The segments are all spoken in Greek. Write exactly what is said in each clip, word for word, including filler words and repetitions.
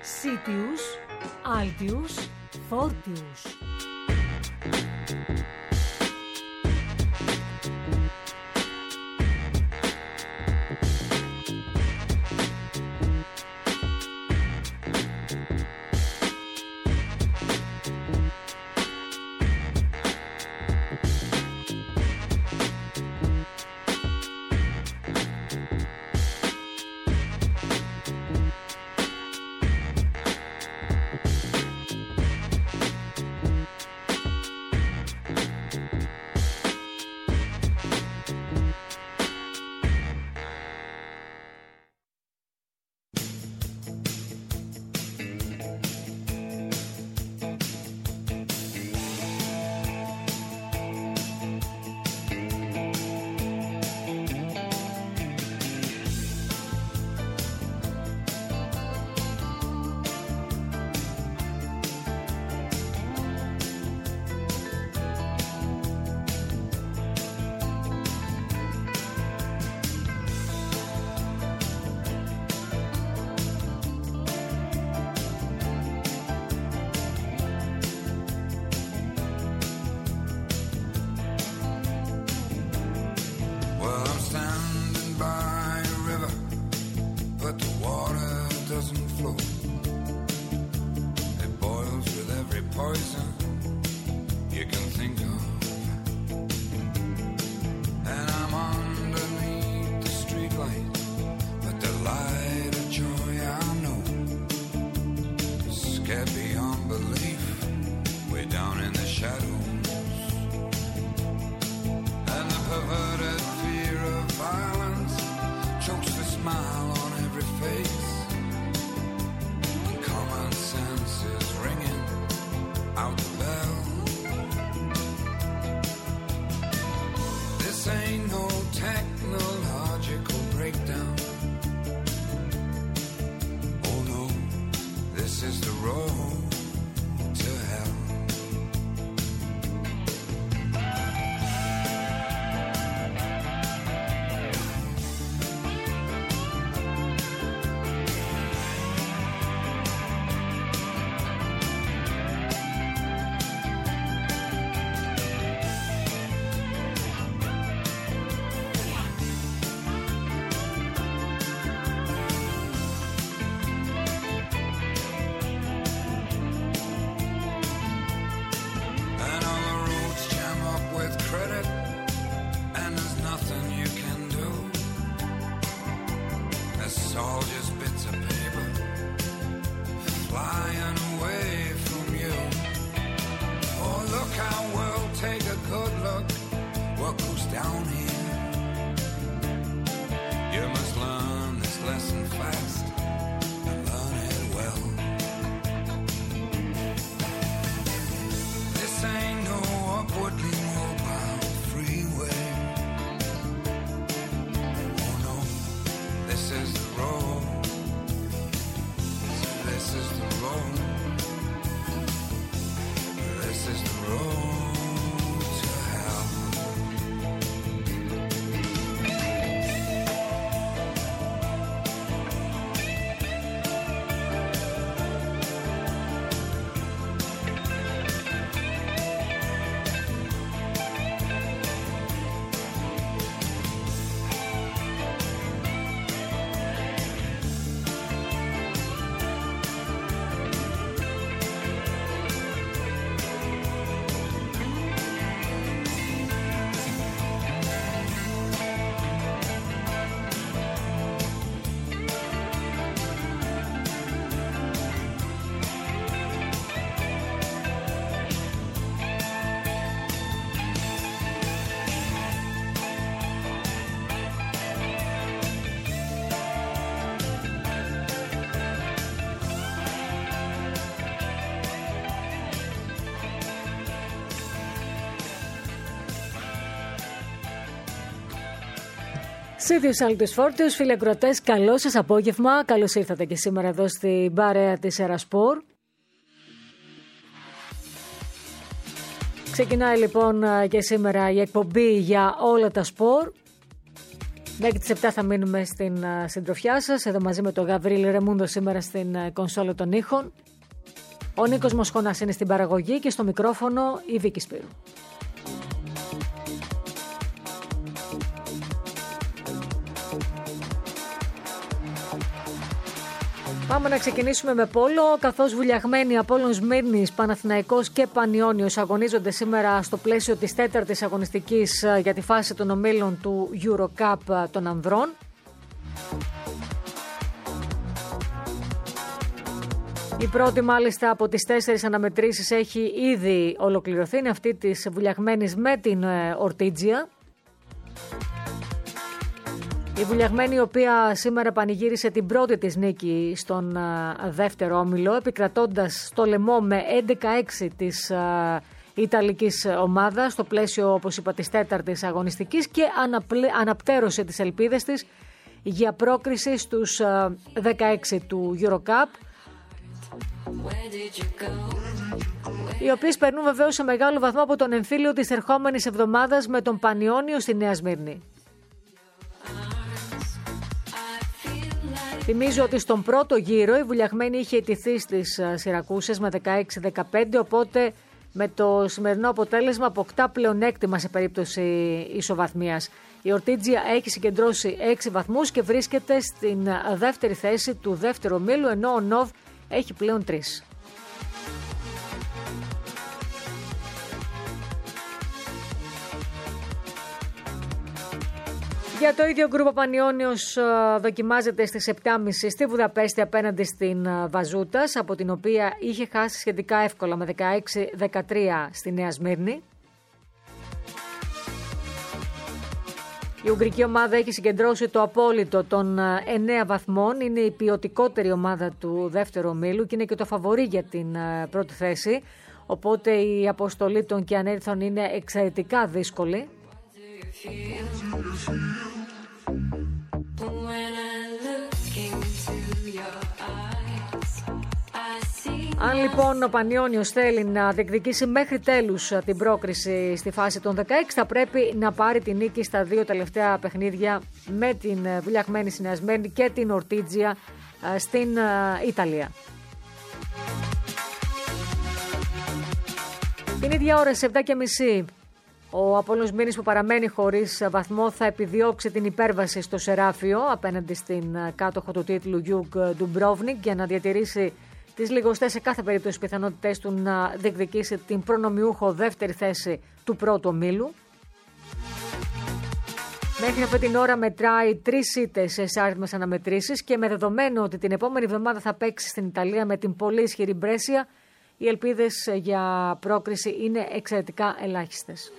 Sitius, Altius, Fortius. Σίδιος Άλτους Φόρτιους, φίλοι ακροατές, καλό σας απόγευμα. Καλώς ήρθατε και σήμερα εδώ στην παρέα της Ερασπορ. Ξεκινάει λοιπόν και σήμερα η εκπομπή για όλα τα σπορ. Μέχρι τις επτά θα μείνουμε στην συντροφιά σας, εδώ μαζί με τον Γαβρίλη Ρεμούντο σήμερα στην κονσόλα των ήχων. Ο Νίκος Μοσχώνας είναι στην παραγωγή και στο μικρόφωνο η Βίκη Σπύρου. Πάμε να ξεκινήσουμε με πόλο, καθώς βουλιαγμένοι Απόλλων Σμύρνης, Παναθηναϊκός και Πανιώνιος αγωνίζονται σήμερα στο πλαίσιο της τέταρτης αγωνιστικής για τη φάση των ομίλων του EuroCup των ανδρών. Η πρώτη μάλιστα από τις τέσσερις αναμετρήσεις έχει ήδη ολοκληρωθεί, είναι αυτή της βουλιαγμένης με την Ορτίτζια. Η βουλιαγμένη, η οποία σήμερα πανηγύρισε την πρώτη της νίκη στον δεύτερο όμιλο, επικρατώντας στο λαιμό με έντεκα έξι της Ιταλικής ομάδας, στο πλαίσιο, όπως είπα, της τέταρτης αγωνιστικής, και αναπτέρωσε τις ελπίδες της για πρόκριση στους δεκαέξι του EuroCup, οι οποίες περνούν βεβαίως σε μεγάλο βαθμό από τον εμφύλιο της ερχόμενης εβδομάδας με τον Πανιώνιο στη Νέα Σμύρνη. Θυμίζω ότι στον πρώτο γύρο η βουλιαγμένη είχε ιτηθεί στις Σιρακούσες με δεκαέξι δεκαπέντε, οπότε με το σημερινό αποτέλεσμα αποκτά πλεονέκτημα σε περίπτωση ισοβαθμίας. Η Ορτίτζια έχει συγκεντρώσει έξι βαθμούς και βρίσκεται στην δεύτερη θέση του δεύτερου ομίλου, ενώ ο Νοβ έχει πλέον τρεις. Για το ίδιο γκρουπ, ο Πανιώνιος δοκιμάζεται στις επτά και μισή στη Βουδαπέστη απέναντι στην Βαζούτας, από την οποία είχε χάσει σχετικά εύκολα με δεκαέξι δεκατρία στη Νέα Σμύρνη. Η ουγγρική ομάδα έχει συγκεντρώσει το απόλυτο των εννέα βαθμών, είναι η ποιοτικότερη ομάδα του δεύτερου ομίλου και είναι και το φαβορί για την πρώτη θέση, οπότε η αποστολή των Κιανέριθων είναι εξαιρετικά δύσκολη. Αν λοιπόν ο Πανιώνιος θέλει να διεκδικήσει μέχρι τέλους την πρόκριση στη φάση των δεκαέξι, θα πρέπει να πάρει την νίκη στα δύο τελευταία παιχνίδια με την βουλιαγμένη συνασμένη και την Ορτίτζια στην Ιταλία. Την ίδια ώρα στις επτά και μισή ο Απόλλων Σμύρνης, που παραμένει χωρίς βαθμό, θα επιδιώξει την υπέρβαση στο Σεράφιο απέναντι στην κάτοχο του τίτλου Γιουγκ Ντουμπρόβνικ για να διατηρήσει τις λιγοστές σε κάθε περίπτωση πιθανότητες του να διεκδικήσει την προνομιούχο δεύτερη θέση του πρώτου ομίλου. Μέχρι αυτή την ώρα μετράει τρεις ήττες σε άριθμες αναμετρήσεις και με δεδομένο ότι την επόμενη εβδομάδα θα παίξει στην Ιταλία με την πολύ ισχυρή Μπρέσια, οι ελπίδες για πρόκριση είναι εξαιρετικά ελάχιστες.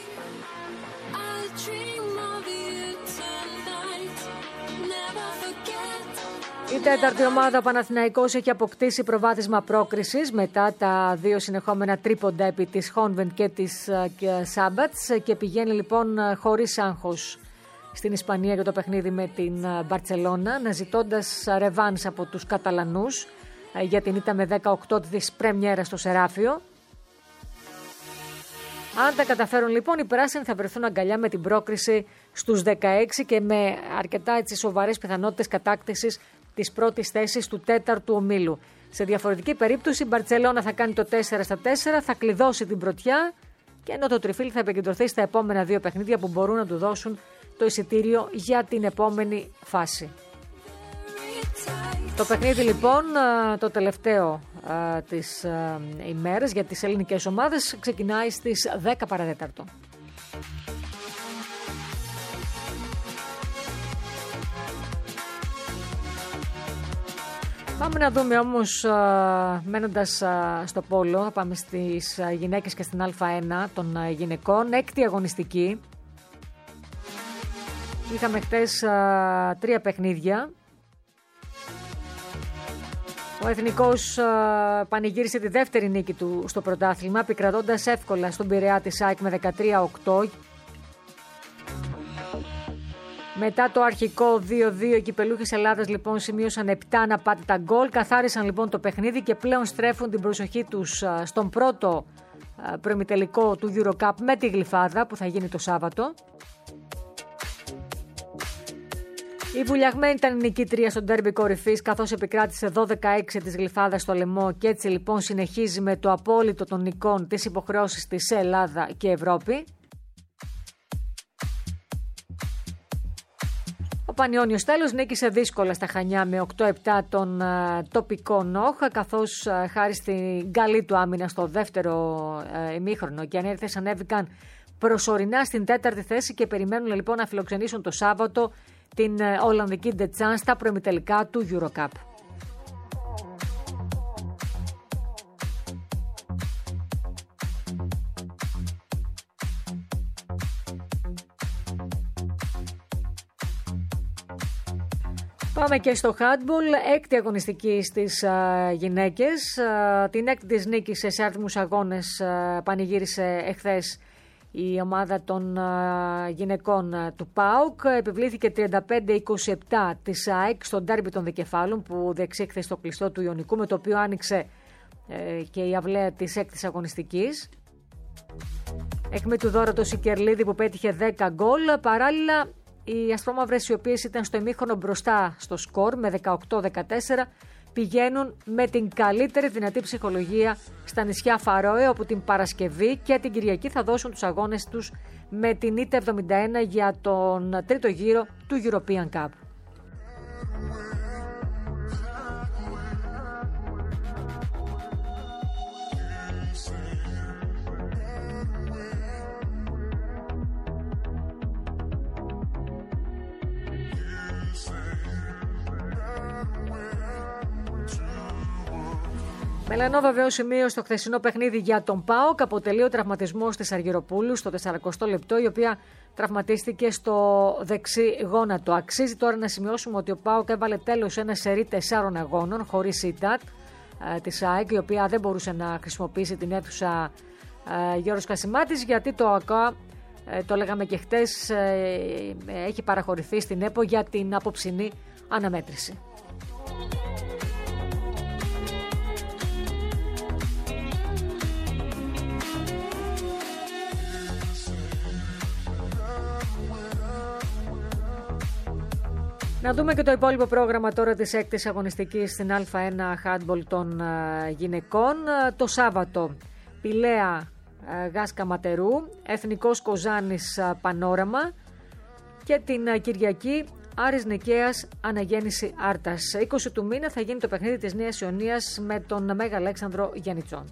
Η τέταρτη ομάδα, ο Παναθηναϊκός, έχει αποκτήσει προβάδισμα πρόκρισης μετά τα δύο συνεχόμενα τρίποντα επί της Χόνβεντ και της Σάμπατς και πηγαίνει λοιπόν χωρίς άγχος στην Ισπανία για το παιχνίδι με την Μπαρτσελώνα, αναζητώντας ρεβάνς από τους Καταλανούς για την ήττα με δεκαοκτώ της πρεμιέρα στο Σεράφιο. Αν τα καταφέρουν λοιπόν, οι πράσινοι θα βρεθούν αγκαλιά με την πρόκριση στους δεκαέξι και με αρκετά έτσι σοβαρές πιθανότητες κατάκτησης της πρώτης θέσης του τέταρτου ομίλου. Σε διαφορετική περίπτωση η Μπαρτσελώνα θα κάνει το τέσσερα στα τέσσερα, θα κλειδώσει την πρωτιά, και ενώ το τριφύλι θα επικεντρωθεί στα επόμενα δύο παιχνίδια που μπορούν να του δώσουν το εισιτήριο για την επόμενη φάση. Το παιχνίδι λοιπόν, το τελευταίο της ημέρας για τις ελληνικές ομάδες, ξεκινάει στις δέκα παρά τέταρτο. Πάμε να δούμε όμως, μένοντας στο πόλο, θα πάμε στις γυναίκες και στην Α1 των γυναικών, έκτη αγωνιστική. Είχαμε χτες τρία παιχνίδια. Ο Εθνικός πανηγύρισε τη δεύτερη νίκη του στο πρωτάθλημα, επικρατώντας εύκολα στον Πειραιά της ΑΕΚ με δεκατρία οκτώ. Μετά το αρχικό δύο δύο, οι κυπελούχες Ελλάδας λοιπόν σημείωσαν επτά αναπάτητα γκολ, καθάρισαν λοιπόν το παιχνίδι και πλέον στρέφουν την προσοχή τους στον πρώτο προημιτελικό του EuroCup με τη Γλυφάδα που θα γίνει το Σάββατο. Η Βουλιαγμένη ήταν η νικήτρια στο ντέρμπι κορυφής, καθώς επικράτησε δώδεκα έξι της Γλυφάδας στο λαιμό και έτσι λοιπόν συνεχίζει με το απόλυτο των νικών τις υποχρεώσεις της σε Ελλάδα και Ευρώπη. Ο Πανιώνιος τέλος νίκησε δύσκολα στα Χανιά με οκτώ επτά τον uh, τοπικό Νόχ, καθώς uh, χάρη στην καλή του άμυνα στο δεύτερο uh, ημίχρονο και ανέρθες ανέβηκαν προσωρινά στην τέταρτη θέση και περιμένουν λοιπόν να φιλοξενήσουν το Σάββατο την uh, Ολλανδική Ντετσάν στα προημιτελικά του Eurocup. Πάμε και στο handball, έκτη αγωνιστική στις uh, γυναίκες. Uh, την έκτη της νίκης σε άρθιμους αγώνες uh, πανηγύρισε εχθές η ομάδα των uh, γυναικών uh, του ΠΑΟΚ. Επιβλήθηκε τριάντα πέντε είκοσι επτά της ΑΕΚ στο ντέρμπι των Δικεφάλων που διεξήχθη στο κλειστό του Ιωνικού, με το οποίο άνοιξε uh, και η αυλαία της έκτης αγωνιστικής. Έχμη του δώρο το Σικερλίδη που πέτυχε δέκα γκολ. Παράλληλα, οι ασπρόμαυρες, οι οποίες ήταν στο ημίχρονο μπροστά στο σκορ με δεκαοκτώ δεκατέσσερα, πηγαίνουν με την καλύτερη δυνατή ψυχολογία στα νησιά Φαρόε, όπου την Παρασκευή και την Κυριακή θα δώσουν τους αγώνες τους με την ΙΤΕ εβδομήντα ένα για τον τρίτο γύρο του European Cup. Μελανό βεβαίω σημείο στο χθεσινό παιχνίδι για τον ΠΑΟΚ αποτελεί ο τραυματισμός της Αργυροπούλου στο τεσσαρακοστό λεπτό, η οποία τραυματίστηκε στο δεξί γόνατο. Αξίζει τώρα να σημειώσουμε ότι ο ΠΑΟΚ έβαλε τέλος σε ένα σερί τεσσάρων αγώνων χωρίς ήττα ε, της ΑΕΚ, η οποία δεν μπορούσε να χρησιμοποιήσει την αίθουσα ε, Γιώργος Κασιμάτης, γιατί το ΑΚΑ, ε, το λέγαμε και χτες, ε, ε, έχει παραχωρηθεί στην ΕΠΟ για την απόψινή αναμέτρηση. Να δούμε και το υπόλοιπο πρόγραμμα τώρα της έκτης αγωνιστικής στην Α ένα handball των γυναικών. Το Σάββατο Πηλαία Γάσκα Καματερού, Εθνικός Κοζάνης Πανόραμα και την Κυριακή Άρης Νικαίας Αναγέννηση Άρτας. είκοσι του μήνα θα γίνει το παιχνίδι της Νέας Ιωνίας με τον Μέγα Αλέξανδρο Γιαννιτσόν.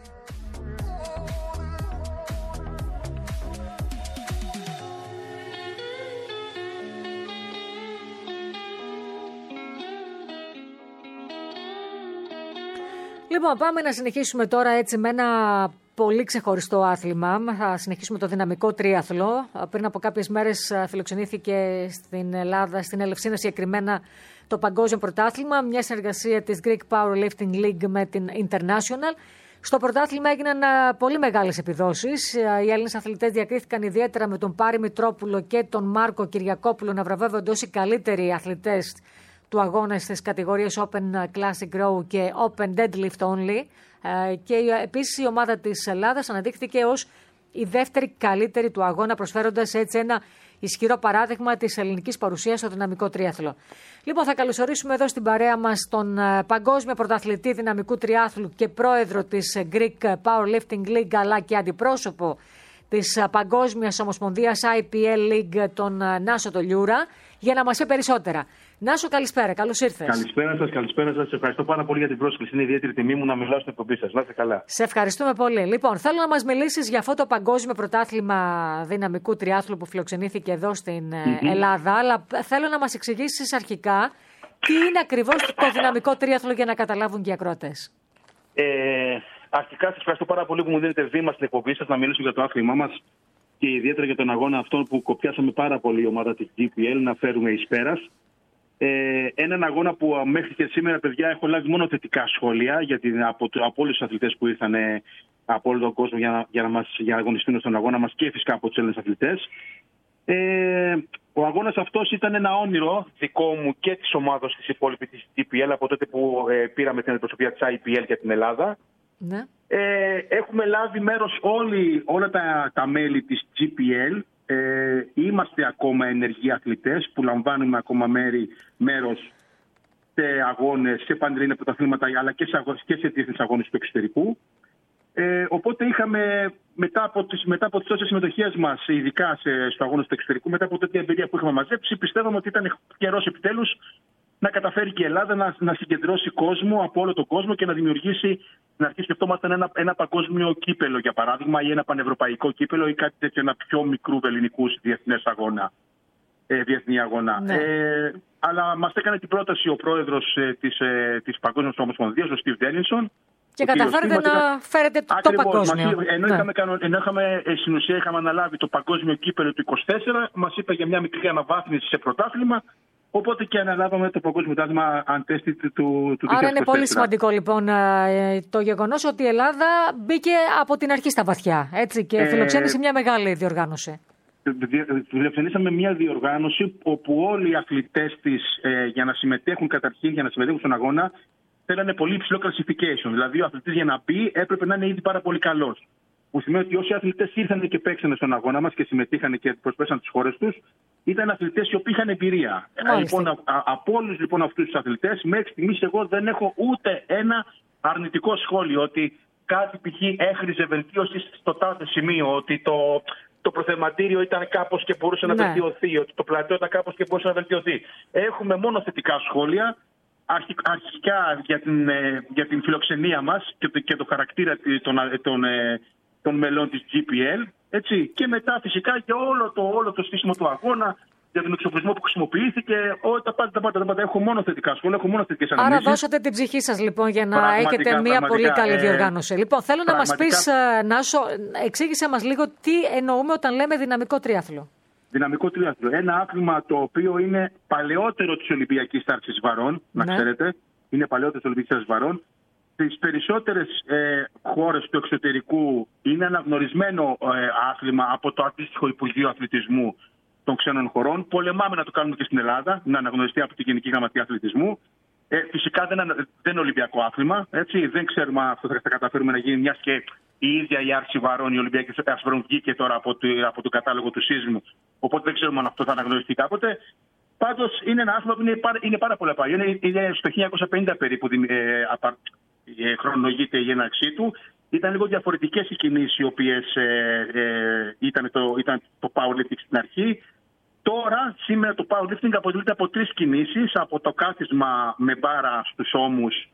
Λοιπόν, πάμε να συνεχίσουμε τώρα έτσι με ένα πολύ ξεχωριστό άθλημα. Θα συνεχίσουμε το δυναμικό τρίαθλο. Πριν από κάποιες μέρες φιλοξενήθηκε στην Ελλάδα, στην Ελευσίνα συγκεκριμένα, το Παγκόσμιο Πρωτάθλημα, μια συνεργασία της Greek Powerlifting League με την International. Στο πρωτάθλημα έγιναν πολύ μεγάλες επιδόσεις. Οι Έλληνες αθλητές διακρίθηκαν ιδιαίτερα με τον Πάρη Μητρόπουλο και τον Μάρκο Κυριακόπουλο να βραβεύονται ως οι καλύτεροι αθλητές του αγώνα στις κατηγορίες Open Classic Row και Open Deadlift Only. Και επίσης η ομάδα της Ελλάδας αναδείχθηκε ως η δεύτερη καλύτερη του αγώνα, προσφέροντας έτσι ένα ισχυρό παράδειγμα της ελληνικής παρουσίας στο δυναμικό τρίαθλο. Λοιπόν, θα καλωσορίσουμε εδώ στην παρέα μας τον παγκόσμιο πρωταθλητή δυναμικού τριάθλου και πρόεδρο της Greek Powerlifting League, αλλά και αντιπρόσωπο της Παγκόσμιας Ομοσπονδίας άι πι ελ League, τον Νάσο Τολιούρα, για να μας πει περισσότερα. Νάσο, καλησπέρα, καλώς ήρθες. Καλησπέρα σας, καλησπέρα σας. Σε ευχαριστώ πάρα πολύ για την πρόσκληση. Είναι ιδιαίτερη τιμή μου να μιλάω στην εκπομπή σας. Να είστε καλά. Σε ευχαριστούμε πολύ. Λοιπόν, θέλω να μας μιλήσεις για αυτό το παγκόσμιο πρωτάθλημα δυναμικού τριάθλου που φιλοξενήθηκε εδώ στην mm-hmm. Ελλάδα, αλλά θέλω να μας εξηγήσεις αρχικά τι είναι ακριβώς το δυναμικό τρίαθλο για να καταλάβουν και οι ακροατές. Ε, αρχικά σας ευχαριστώ πάρα πολύ που μου δίνετε βήμα στην εκπομπή σας να μιλήσω για το άθλημά μας και ιδιαίτερα για τον αγώνα αυτόν που κοπιάσαμε πάρα πολύ η ομάδα της τζι πι ελ να φέρουμε εις πέρας. Ε, έναν αγώνα που μέχρι και σήμερα, παιδιά, έχω λάβει μόνο θετικά σχόλια για την, από, από όλους τους αθλητές που ήρθαν ε, από όλο τον κόσμο για να, για, να μας, για να αγωνιστούν στον αγώνα μας και φυσικά από τους Έλληνες αθλητές. Ε, ο αγώνας αυτός ήταν ένα όνειρο δικό μου και της ομάδας της υπόλοιπης της τζι πι ελ από τότε που ε, πήραμε την αντιπροσωπεία της άι πι ελ για την Ελλάδα. Ναι. Ε, έχουμε λάβει μέρος όλοι, όλα τα, τα μέλη της τζι πι ελ Ε, είμαστε ακόμα ενεργοί αθλητές που λαμβάνουμε ακόμα μέρη, μέρος σε αγώνες, σε πανελλήνια πρωταθλήματα, αλλά και σε, αγώνες, και σε διεθνείς αγώνες του εξωτερικού. Ε, οπότε είχαμε μετά από τις, μετά από τις τόσες συμμετοχές μας, ειδικά σε, στο αγώνα του εξωτερικού, μετά από τέτοια εμπειρία που είχαμε μαζέψει, πιστεύαμε ότι ήταν καιρός επιτέλους να καταφέρει και η Ελλάδα να, να συγκεντρώσει κόσμο από όλο τον κόσμο και να δημιουργήσει, να αρχίσει σκεφτόμαστε ένα, ένα παγκόσμιο κύπελο, για παράδειγμα, ή ένα πανευρωπαϊκό κύπελο ή κάτι τέτοιο, ένα πιο μικρού ελληνικού διεθνές αγώνα. Ε, διεθνή αγώνα. Ναι. Ε, αλλά μας έκανε την πρόταση ο πρόεδρος ε, της, ε, της Παγκόσμιας Ομοσπονδίας, ο Στιβ Ντένιλσον. Και καταφέρετε να έκανε... φέρετε το, το παγκόσμιο. Μας, ενώ, ναι. είχαμε, ενώ είχαμε, στην ουσία είχαμε αναλάβει το παγκόσμιο κύπελο του είκοσι τέσσερα, μας είπε για μια μικρή αναβάθμιση σε πρωτάθλημα. Οπότε και αναλάβαμε το παγκόσμιο πρωτάθλημα αντέστη του, του δύο χιλιάδες είκοσι τέσσερα. Άρα είναι πολύ σημαντικό λοιπόν το γεγονός ότι η Ελλάδα μπήκε από την αρχή στα βαθιά, έτσι, και φιλοξένησε ε... μια μεγάλη διοργάνωση. Φιλοξενήσαμε μια διοργάνωση όπου όλοι οι αθλητές της ε, για να συμμετέχουν καταρχήν, για να συμμετέχουν στον αγώνα, θέλανε πολύ υψηλό classification. Δηλαδή ο αθλητής για να μπει έπρεπε να είναι ήδη πάρα πολύ καλός. Που σημαίνει ότι όσοι αθλητές ήρθαν και παίξανε στον αγώνα μας και συμμετείχαν και προσπέσαν τις χώρες τους, ήταν αθλητές οι οποίοι είχαν εμπειρία. Λοιπόν, α, α, από όλους λοιπόν αυτούς τους αθλητές, μέχρι στιγμής εγώ δεν έχω ούτε ένα αρνητικό σχόλιο ότι κάτι π.χ. έχριζε βελτίωση στο τάδε σημείο, ότι το, το προθεματήριο ήταν κάπως και μπορούσε να ναι. βελτιωθεί, ότι το πλατό ήταν κάπως και μπορούσε να βελτιωθεί. Έχουμε μόνο θετικά σχόλια. Αρχικά για την, για την φιλοξενία μας και το, και το χαρακτήρα των, των, των μελών της τζι πι ελ, έτσι, και μετά φυσικά για όλο το, όλο το στήσιμο του αγώνα, για τον εξοπλισμό που χρησιμοποιήθηκε, όλα τα πάντα, τα πάντα, τα πάντα. Έχω μόνο θετικά σχόλια, έχω μόνο θετικές αναμνήσεις. Άρα δώσατε την ψυχή σας λοιπόν για να έχετε μια πολύ καλή διοργάνωση. Ε, λοιπόν, θέλω να μας πεις, Νάσο, εξήγησε μας λίγο τι εννοούμε όταν λέμε δυναμικό τρίαθλο. Δυναμικό τρίαθλο. Ένα άθλημα το οποίο είναι παλαιότερο της Ολυμπιακής Τάρσης Βαρών, να ναι. ξέρετε. Είναι παλαιότερο της Ολυμπιακής Τάρσης Βαρών. Στις περισσότερες ε, χώρες του εξωτερικού είναι αναγνωρισμένο ε, άθλημα από το αντίστοιχο Υπουργείο Αθλητισμού των ξένων χωρών. Πολεμάμε να το κάνουμε και στην Ελλάδα, να αναγνωριστεί από την Γενική Γραμματεία Αθλητισμού. Ε, φυσικά δεν, δεν είναι Ολυμπιακό άθλημα. Έτσι. Δεν ξέρουμε αν αυτό θα καταφέρουμε να γίνει, μια και η ίδια η Άρση Βαρών, η Ολυμπιακή Τάρση Βαρών βγήκε τώρα από το, από το κατάλογο του Σύσμου. Οπότε δεν ξέρουμε αν αυτό θα αναγνωριστεί κάποτε. Πάντως είναι ένα άθλημα που είναι πάρα, είναι πάρα πολύ παλιό. Είναι, είναι στο χίλια εννιακόσια πενήντα περίπου ε, απα, ε, χρονολογείται η έναρξή του. Ήταν λίγο διαφορετικές οι κινήσεις οι οποίες ε, ε, ήταν, το, ήταν το powerlifting στην αρχή. Τώρα, σήμερα το powerlifting αποτελείται από τρεις κινήσεις. Από το κάθισμα με μπάρα στους ώμους,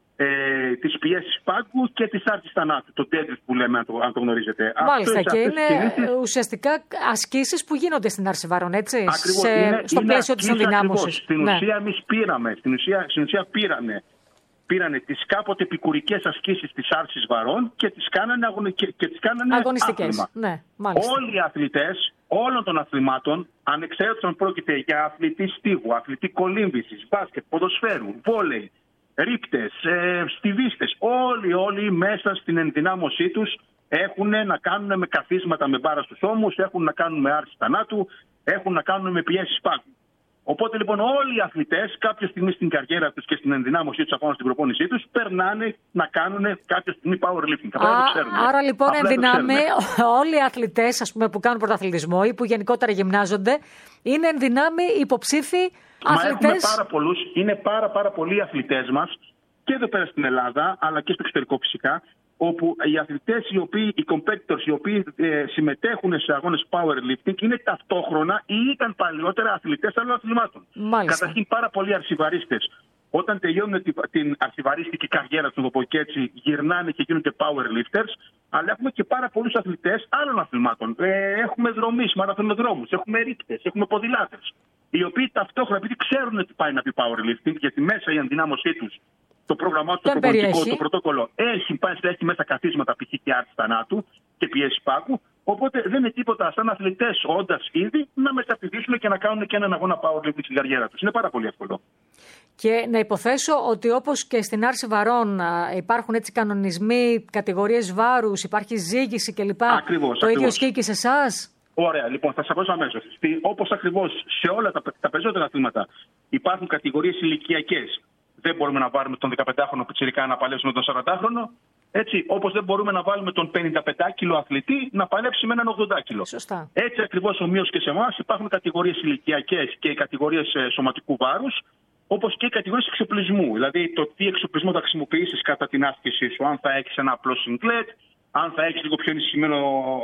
ε, τις πιέσεις πάγκου και τις άρσεις θανάτου. Το deadlift που λέμε, αν το, αν το γνωρίζετε. Μάλιστα, αυτές, και είναι κινήσεις, ουσιαστικά ασκήσεις που γίνονται στην άρση βαρών, έτσι, ακριβώς, σε, είναι, στο είναι πλαίσιο της ενδυνάμωσης. Στην ναι. ουσία εμείς πήραμε, στην ουσία, στην ουσία πήρανε, πήρανε τις κάποτε επικουρικές ασκήσεις της άρσης βαρών και τις κάνανε, αγωνι, και, και τις κάνανε αγωνιστικές. Ναι, όλοι οι αθλητές όλων των αθλημάτων, ανεξαίρετος αν πρόκειται για αθλητή στίβου, αθλητή κολύμβησης, μπάσκετ, ποδοσφαίρου, βόλεϊ, ρίπτες, ε, στιβίστες, όλοι, όλοι μέσα στην ενδυνάμωσή τους έχουν να κάνουν με καθίσματα με μπάρα στους ώμους, έχουν να κάνουν με άρση θανάτου, έχουν να κάνουν με πιέσεις πάγκου. Οπότε λοιπόν όλοι οι αθλητές κάποια στιγμή στην καριέρα τους και στην ενδυνάμωσή τους, ακόμα στην προπόνησή τους, περνάνε να κάνουν κάποια στιγμή powerlifting. Α, άρα λοιπόν ενδυνάμει όλοι οι αθλητές, ας πούμε, που κάνουν πρωταθλητισμό ή που γενικότερα γυμνάζονται, είναι ενδυνάμει υποψήφοι αθλητές. Μα έχουμε πάρα πολλούς, είναι πάρα, πάρα πολλοί οι αθλητές μας και εδώ πέρα στην Ελλάδα, αλλά και στο εξωτερικό φυσικά, όπου οι αθλητές, οι οποίοι, οι competitors, οι οποίοι ε, συμμετέχουν σε αγώνες powerlifting, είναι ταυτόχρονα ή ήταν παλιότερα αθλητές άλλων αθλημάτων. Μάλιστα. Καταρχήν πάρα πολλοί αρσιβαρίστες, όταν τελειώνουν την, την αρσιβαρίστικη καριέρα τους, να το πω και έτσι, γυρνάνε και γίνονται powerlifters, αλλά έχουμε και πάρα πολλούς αθλητές άλλων αθλημάτων. Ε, έχουμε δρομείς, μαραθωνοδρόμους, έχουμε ρίπτες, έχουμε ποδηλάτες, οι οποίοι ταυτόχρονα, επειδή ξέρουν τι πάει να πει powerlifting, γιατί μέσα η ενδυνάμωσή τους, το πρόγραμμά του, το προπονητικό, το πρωτόκολλο έχει, έχει μέσα καθίσματα π.χ. και άρση θανάτου και πιέση πάγκου. Οπότε δεν είναι τίποτα σαν αθλητές, όντας ήδη, να μεταπηδήσουν και να κάνουν και έναν αγώνα powerlifting στην καριέρα τους. Είναι πάρα πολύ εύκολο. Και να υποθέσω ότι όπως και στην άρση βαρών υπάρχουν έτσι κανονισμοί, κατηγορίες βάρους, υπάρχει ζύγηση κλπ. Ακριβώς, το ακριβώς. ίδιο ισχύει και σε εσάς. Ωραία, λοιπόν, θα σας πω αμέσως. Όπως ακριβώς σε όλα τα, τα περισσότερα αθλήματα υπάρχουν κατηγορίες ηλικιακές. Δεν μπορούμε να βάλουμε τον δεκαπεντάχρονο πιτσιρικά να παλέψουμε τον σαραντάχρονο. Έτσι, όπως δεν μπορούμε να βάλουμε τον πενήντα πέντε κιλό αθλητή να παλέψει με έναν ογδόντα κιλό. Σωστά. Έτσι ακριβώς ομοίως και σε εμάς υπάρχουν κατηγορίες ηλικιακές και κατηγορίες σωματικού βάρους, όπως και οι κατηγορίες εξοπλισμού. Δηλαδή, το τι εξοπλισμό θα χρησιμοποιήσεις κατά την άσκησή σου, αν θα έχεις ένα απλό σιγκλέτ, αν θα έχεις λίγο πιο ενισχυμένο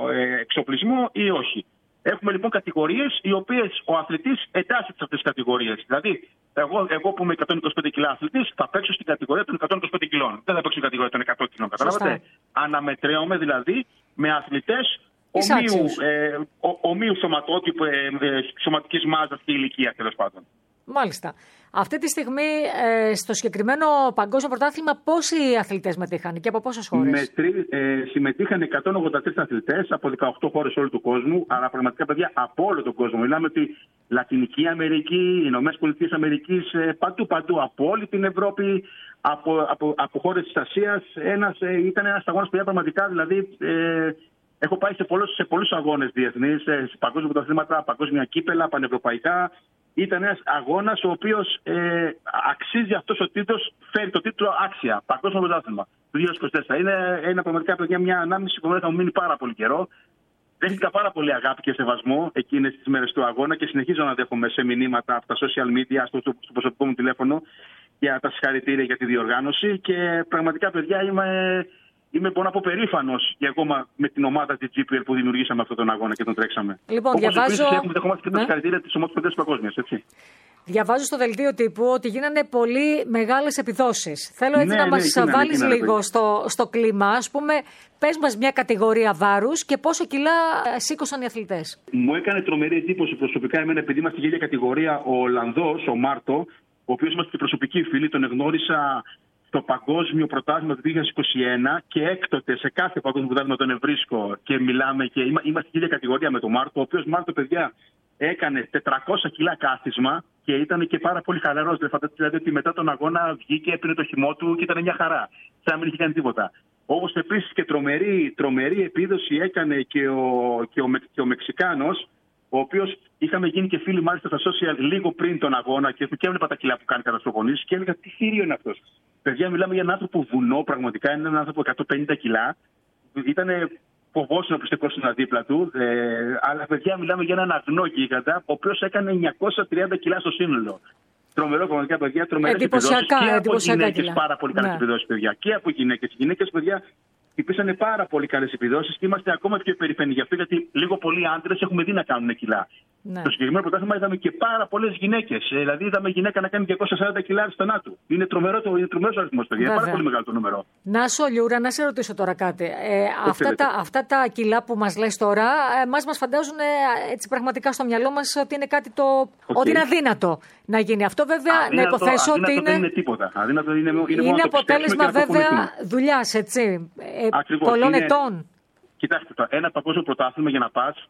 εξοπλισμό ή όχι. Έχουμε λοιπόν κατηγορίες οι οποίες ο αθλητής εντάσσεται σε αυτές τις κατηγορίες. Δηλαδή, εγώ, εγώ που είμαι εκατόν είκοσι πέντε κιλά αθλητής, θα παίξω στην κατηγορία των εκατόν είκοσι πέντε κιλών. Δεν θα παίξω στην κατηγορία των εκατό κιλών. Καταλάβατε. Αναμετρέομαι δηλαδή με αθλητές ομοίου, ε, ομοίου σωματότυπου, ε, ε, σωματικής μάζας και ηλικία, τέλος πάντων. Μάλιστα. Αυτή τη στιγμή ε, στο συγκεκριμένο παγκόσμιο πρωτάθλημα πόσοι αθλητές μετήχαν και από πόσες χώρες? Μετρή, ε, συμμετείχαν εκατόν ογδόντα τρεις αθλητές από δεκαοκτώ χώρες όλου του κόσμου, αλλά πραγματικά παιδιά από όλο τον κόσμο. Μιλάμε ότι Λατινική Αμερική, Ηνωμένες Πολιτείες Αμερικής, ε, παντού παντού, από όλη την Ευρώπη, από, από, από χώρες της Ασίας. Ένας, ε, ήταν ένας αγώνας παιδιά πραγματικά, δηλαδή ε, έχω πάει σε πολλούς, σε πολλούς αγώνες διεθνείς, σε παγκόσμια πρωταθλήματα, παγκόσμια κύπελα, πανευρωπαϊκά. Ήταν ένας αγώνας ο οποίος ε, αξίζει αυτός ο τίτλος, φέρει το τίτλο άξια. Παγκόσμιο πρωτάθλημα του δύο χιλιάδες είκοσι τέσσερα. Είναι, είναι πραγματικά παιδιά μια ανάμνηση που θα μου μείνει πάρα πολύ καιρό. Δέχτηκα πάρα πολύ αγάπη και σεβασμό εκείνες τις μέρες του αγώνα και συνεχίζω να δέχομαι σε μηνύματα από τα social media, στο, στο, στο προσωπικό μου τηλέφωνο για τα συγχαρητήρια για τη διοργάνωση. Και πραγματικά παιδιά είμαι. Είμαι μπορώ να πω περήφανος και ακόμα με την ομάδα της τζι πι ελ που δημιουργήσαμε αυτόν τον αγώνα και τον τρέξαμε. Λοιπόν, όπως διαβάζω. Επίσης, έχουμε δεχόμαστε και τα συγχαρητήρια της ομάδας παγκόσμιας, έτσι. Διαβάζω στο δελτίο τύπου ότι γίνανε πολύ μεγάλες επιδόσεις. Θέλω έτσι ναι, να ναι, μας γίνανε, βάλεις γίνανε, λίγο στο, στο κλίμα. Ας πούμε, πες μας μια κατηγορία βάρους και πόσο κιλά σήκωσαν οι αθλητές. Μου έκανε τρομερή εντύπωση προσωπικά εμένα, επειδή είμαστε η ίδια κατηγορία, ο Ολλανδός, ο Μάρτο, ο οποίος είμαστε και προσωπικοί φίλοι, τον εγνώρισα στο Παγκόσμιο Πρωτάθλημα του δύο χιλιάδες είκοσι ένα και έκτοτε σε κάθε Παγκόσμιο Πρωτάθλημα τον ευρίσκω και μιλάμε και είμαστε η ίδια κατηγορία με τον Μάρτο, ο οποίος Μάρτο, παιδιά, έκανε τετρακόσια κιλά κάθισμα και ήταν και πάρα πολύ χαλαρός. Δηλαδή ότι μετά τον αγώνα βγήκε, έπινε το χυμό του και ήταν μια χαρά. Σαν να μην είχε κάνει τίποτα. Όπως επίσης και τρομερή, τρομερή επίδοση έκανε και ο, και ο, και ο Μεξικάνος, ο οποίος είχαμε γίνει και φίλοι μάλιστα στα social λίγο πριν τον αγώνα και του και έβλεπα τα κιλά που κάνει κατά στους γονείς και έλεγα τι θηρίο είναι αυτός. Παιδιά, μιλάμε για έναν άνθρωπο βουνό, πραγματικά είναι έναν άνθρωπο εκατόν πενήντα κιλά. Ήτανε φοβόσουν να πιστεκόσουν δίπλα του, ε, αλλά παιδιά μιλάμε για έναν αγνό γίγαντα, ο οποίος έκανε εννιακόσια τριάντα κιλά στο σύνολο. Τρομερό, πραγματικά παιδιά, τρομερές επιδόσεις. Και από γυναίκες πάρα πολύ καλές ναι. επιδόσεις, παιδιά. Και από γυναίκες. Οι γυναίκες, παιδιά, υπήρξαν πάρα πολύ καλές επιδόσεις και είμαστε ακόμα πιο περήφανοι γι' αυτό, γιατί λίγο πολλοί άντρες έχουμε δει να κάνουν κιλά. Ναι. Στο συγκεκριμένο πρωτάθλημα είδαμε και πάρα πολλές γυναίκες. Δηλαδή, είδαμε γυναίκα να κάνει διακόσια σαράντα κιλά αριστερά του. Είναι τρομερό το αριθμό, παιδιά. Είναι πάρα πολύ μεγάλο το νούμερο. Να σου, Λιούρα, να σε ρωτήσω τώρα κάτι. Ε, αυτά, τα, αυτά τα κιλά που μας λες τώρα, εμάς μας φαντάζουν ε, έτσι πραγματικά στο μυαλό μας ότι είναι κάτι το. Okay. Ότι είναι αδύνατο να γίνει αυτό, βέβαια. Αδύνατο, να υποθέσω ότι είναι. Δεν είναι τίποτα. Αδύνατο είναι, είναι, είναι αποτέλεσμα, βέβαια, δουλειάς, έτσι. Ε, πολλών είναι... ετών. Κοιτάξτε, το ένα παγκόσμιο πρωτάθλημα για να πας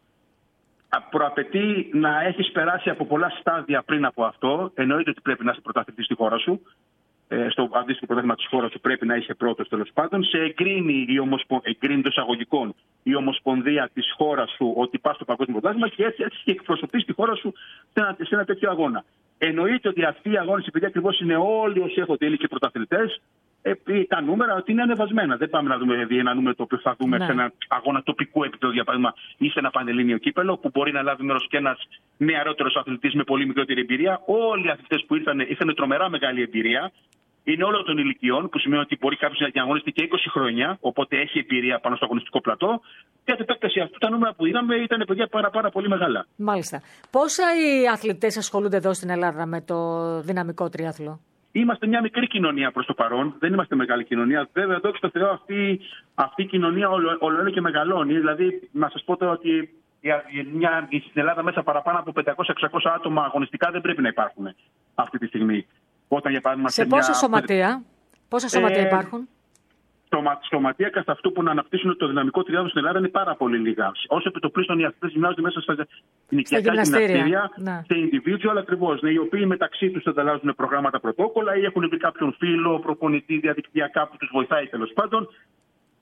προαπαιτεί να έχεις περάσει από πολλά στάδια πριν από αυτό. Εννοείται ότι πρέπει να είσαι πρωταθλητής στη χώρα σου. Ε, στο αντίστοιχο πρωτάθλημα της χώρας σου πρέπει να είσαι πρώτος τέλος πάντων. Σε εγκρίνει, η ομοσπο... εγκρίνει των εισαγωγικών η ομοσπονδία της χώρας σου ότι πας στο παγκόσμιο πρωτάθλημα και έτσι, έτσι και εκπροσωπείς τη χώρα σου σε ένα, σε ένα τέτοιο αγώνα. Εννοείται ότι αυτοί οι αγώνες, επειδή ακριβώς είναι όλοι όσοι έχουν τέλει και πρωταθλητές, ε, τα νούμερα ότι είναι ανεβασμένα. Δεν πάμε να δούμε δηλαδή, ένα νούμερο το οποίο θα δούμε ναι. σε ένα αγώνα τοπικού επίπεδου, για παράδειγμα, ή σε ένα πανελλήνιο κύπελο, που μπορεί να λάβει μέρος και ένας νεαρότερος αθλητής με πολύ μικρότερη εμπειρία. Όλοι οι αθλητές που ήρθαν είχαν τρομερά μεγάλη εμπειρία. Είναι όλων των ηλικιών, που σημαίνει ότι μπορεί κάποιος να διαγωνιστεί και είκοσι χρόνια, οπότε έχει εμπειρία πάνω στο αγωνιστικό πλατό. Και την επέκταση αυτού τα νούμερα που είδαμε ήταν παιδιά πάρα, πάρα πολύ μεγάλα. Μάλιστα. Πόσα οι αθλητές ασχολούνται εδώ στην Ελλάδα με το δυναμικό τριάθλο? Είμαστε μια μικρή κοινωνία προς το παρόν. Δεν είμαστε μεγάλη κοινωνία. Βέβαια, δόξα τω Θεώ, αυτή, αυτή η κοινωνία όλο και μεγαλώνει. Δηλαδή, να σας πω τώρα ότι μια, στην Ελλάδα μέσα παραπάνω από πεντακόσια με εξακόσια άτομα αγωνιστικά δεν πρέπει να υπάρχουν αυτή τη στιγμή. Όταν, για παράδειγμα, σε, σε πόσα μια... σωματεία, πόσα σωματεία ε, υπάρχουν? Σωματεία καθ' αυτού που να αναπτύσσουν το δυναμικό τριάδο στην Ελλάδα είναι πάρα πολύ λίγα. Όσο επιτοπλίστων οι αθλητές γυμνάζονται μέσα στα γυναικεία γυμναστήρια, ναι. σε individual ακριβώς, ναι, οι οποίοι μεταξύ τους ανταλλάζουν προγράμματα πρωτόκολλα ή έχουν βρει κάποιον φίλο, προπονητή διαδικτυακά που τους βοηθάει τέλος πάντων.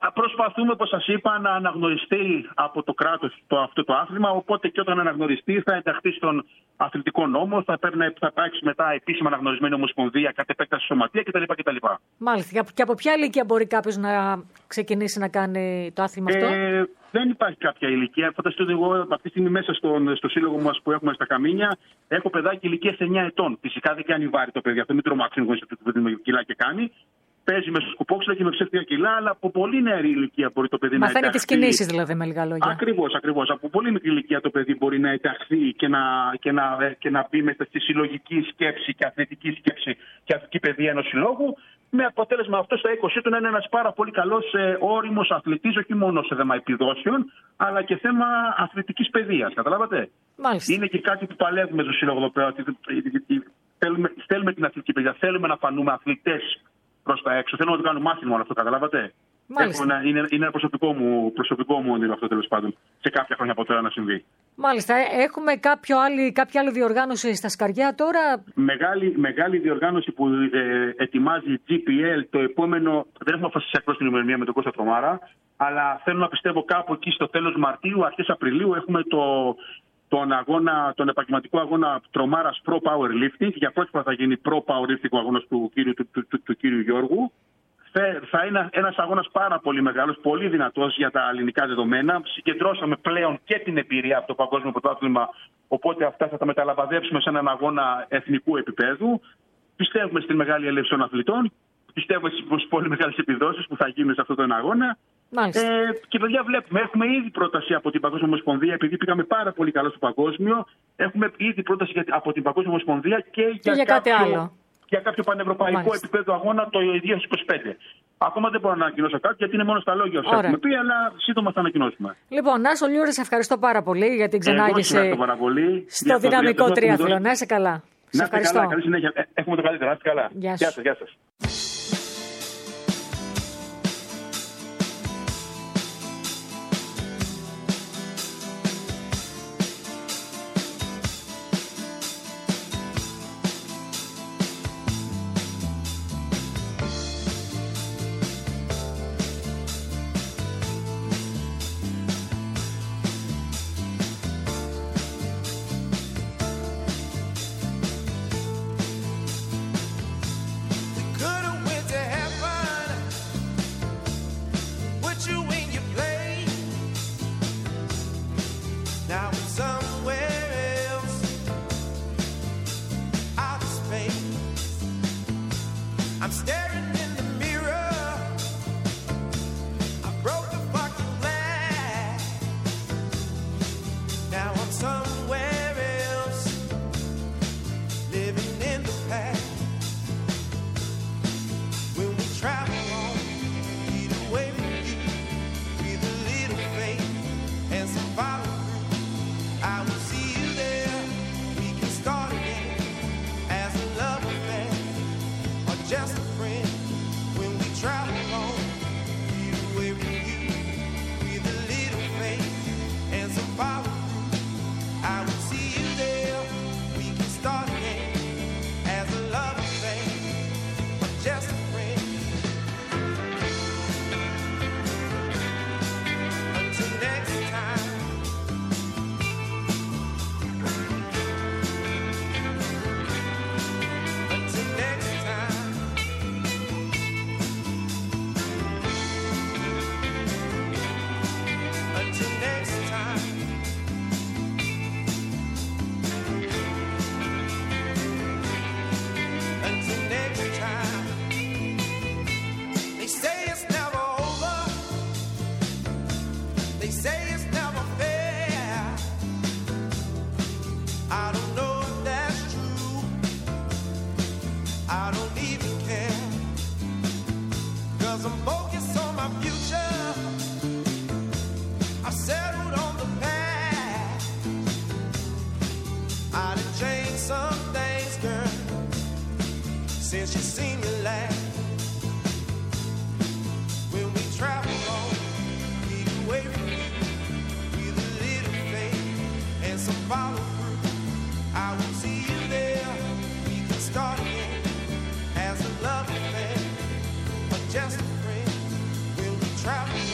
Προσπαθούμε, όπως σας είπα, να αναγνωριστεί από το κράτος το, αυτό το άθλημα. Οπότε και όταν αναγνωριστεί, θα ενταχθεί στον αθλητικό νόμο, θα, παίρνει, θα υπάρξει μετά επίσημα αναγνωρισμένη ομοσπονδία, κατ' επέκταση σωματεία κτλ. κτλ. Μάλιστα. Και από ποια ηλικία μπορεί κάποιος να ξεκινήσει να κάνει το άθλημα αυτό? Ε, δεν υπάρχει κάποια ηλικία. Φανταστείτε, εγώ αυτή τη στιγμή μέσα στον, στο σύλλογο μας που έχουμε στα Καμίνια, έχω παιδάκι ηλικίας εννιά ετών. Φυσικά δεν κάνει βάρη το παιδί αυτό, μην τρομάξουν εγώ σε αυτό το παιδί κιλά και κάνει. Παίζει με σκουπόξυλα και με ψεύτια κιλά, αλλά από πολύ νεαρή ηλικία μπορεί το παιδί Μαθαίνει να ενταχθεί. Μαθαίνει τις κινήσεις δηλαδή, με λίγα λόγια. Ακριβώς, ακριβώς. Από πολύ μικρή ηλικία το παιδί μπορεί να ενταχθεί και να, και να, και να μπει μέσα στη συλλογική σκέψη και αθλητική σκέψη και αθλητική παιδεία ενός συλλόγου. Με αποτέλεσμα αυτό στα είκοσι του να είναι ένας πάρα πολύ καλός ε, όριμος αθλητής, όχι μόνο σε θέμα επιδόσεων, αλλά και θέμα αθλητικής παιδείας. Καταλάβατε. Μάλιστα. Είναι και κάτι που παλεύουμε στο σύλλογο εδώ πέρα. Θέλουμε, θέλουμε την αθλητική παιδεία. Θέλουμε να φανούμε αθλητές προς τα έξω. Θέλουμε να το κάνουμε μάθημα όλο αυτό, καταλάβατε. Ένα, είναι, είναι ένα προσωπικό μου, προσωπικό μου όνειρο αυτό, τέλος πάντων, σε κάποια χρόνια από τώρα να συμβεί. Μάλιστα. Έχουμε κάποιο άλλη, κάποια άλλη διοργάνωση στα σκαριά τώρα? Μεγάλη, μεγάλη διοργάνωση που ε, ετοιμάζει η τζι πι ελ το επόμενο. Δεν έχουμε αποφασίσει ακριβώς την ημερομηνία με τον Κώστα Τρομάρα, αλλά θέλω να πιστεύω κάπου εκεί στο τέλος Μαρτίου, αρχές Απριλίου, έχουμε το. Τον, αγώνα, τον επαγγελματικό αγώνα Τρομάρας Pro Powerlifting. Για πρώτη φορά θα γίνει Pro Powerlifting ο αγώνας του κύριου, του, του, του, του κύριου Γιώργου. Θα, θα είναι ένας αγώνας πάρα πολύ μεγάλος, πολύ δυνατός για τα ελληνικά δεδομένα. Συγκεντρώσαμε πλέον και την εμπειρία από το Παγκόσμιο Πρωτάθλημα, οπότε αυτά θα τα μεταλαμπαδεύσουμε σε έναν αγώνα εθνικού επίπεδου. Πιστεύουμε στην μεγάλη έλευση των αθλητών. Πιστεύω στις πολύ μεγάλες επιδόσεις που θα γίνουν σε αυτόν τον αγώνα. Ε, και παιδιά, βλέπουμε, έχουμε ήδη πρόταση από την Παγκόσμια Ομοσπονδία, επειδή πήγαμε πάρα πολύ καλά στο παγκόσμιο. Έχουμε ήδη πρόταση από την Παγκόσμια Ομοσπονδία και, και για, για κάτι κάποιο, άλλο. Για κάποιο πανευρωπαϊκό Μάλιστα. επίπεδο αγώνα το δύο χιλιάδες είκοσι πέντε. Ακόμα δεν μπορώ να ανακοινώσω κάτι, γιατί είναι μόνο στα λόγια όσο έχουμε πει, αλλά σύντομα θα ανακοινώσουμε. Λοιπόν, Νάσο Λιούρη, σε ευχαριστώ πάρα πολύ για την ξενάγηση στο δυναμικό τριάθλο. Να είσαι καλά. Να είστε καλά, καλή συνέχεια. Έχουμε το καλύτερο. Να είστε καλά. Γεια σας. Γεια σας. Since you seen me last, when we travel on, keep away from you, with a little faith and some follow through. I will see you there. We can start again as a love affair, or just a friend. When we travel.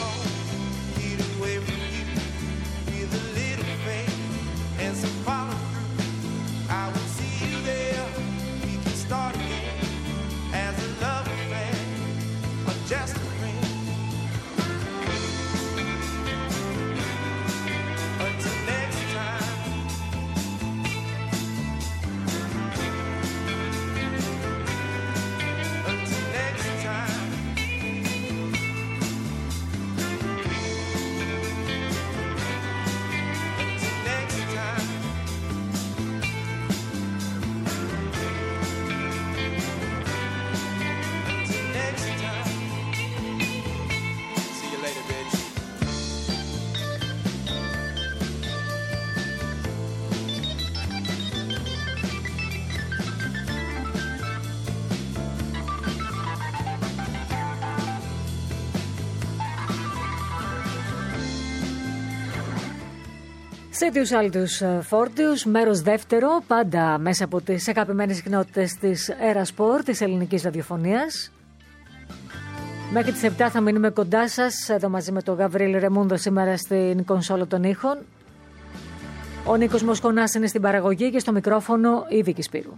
Σέτιους Άλτιους Φόρτιους, μέρος δεύτερο, πάντα μέσα από τις αγαπημένες συχνότητες της Αερασπορ, της ελληνικής ραδιοφωνίας. Μέχρι τις επτά θα μείνουμε κοντά σας, εδώ μαζί με τον Γαβρίλ Ρεμούντο σήμερα στην κονσόλα των ήχων. Ο Νίκος Μοσκονάς είναι στην παραγωγή και στο μικρόφωνο η Βίκη Σπύρου.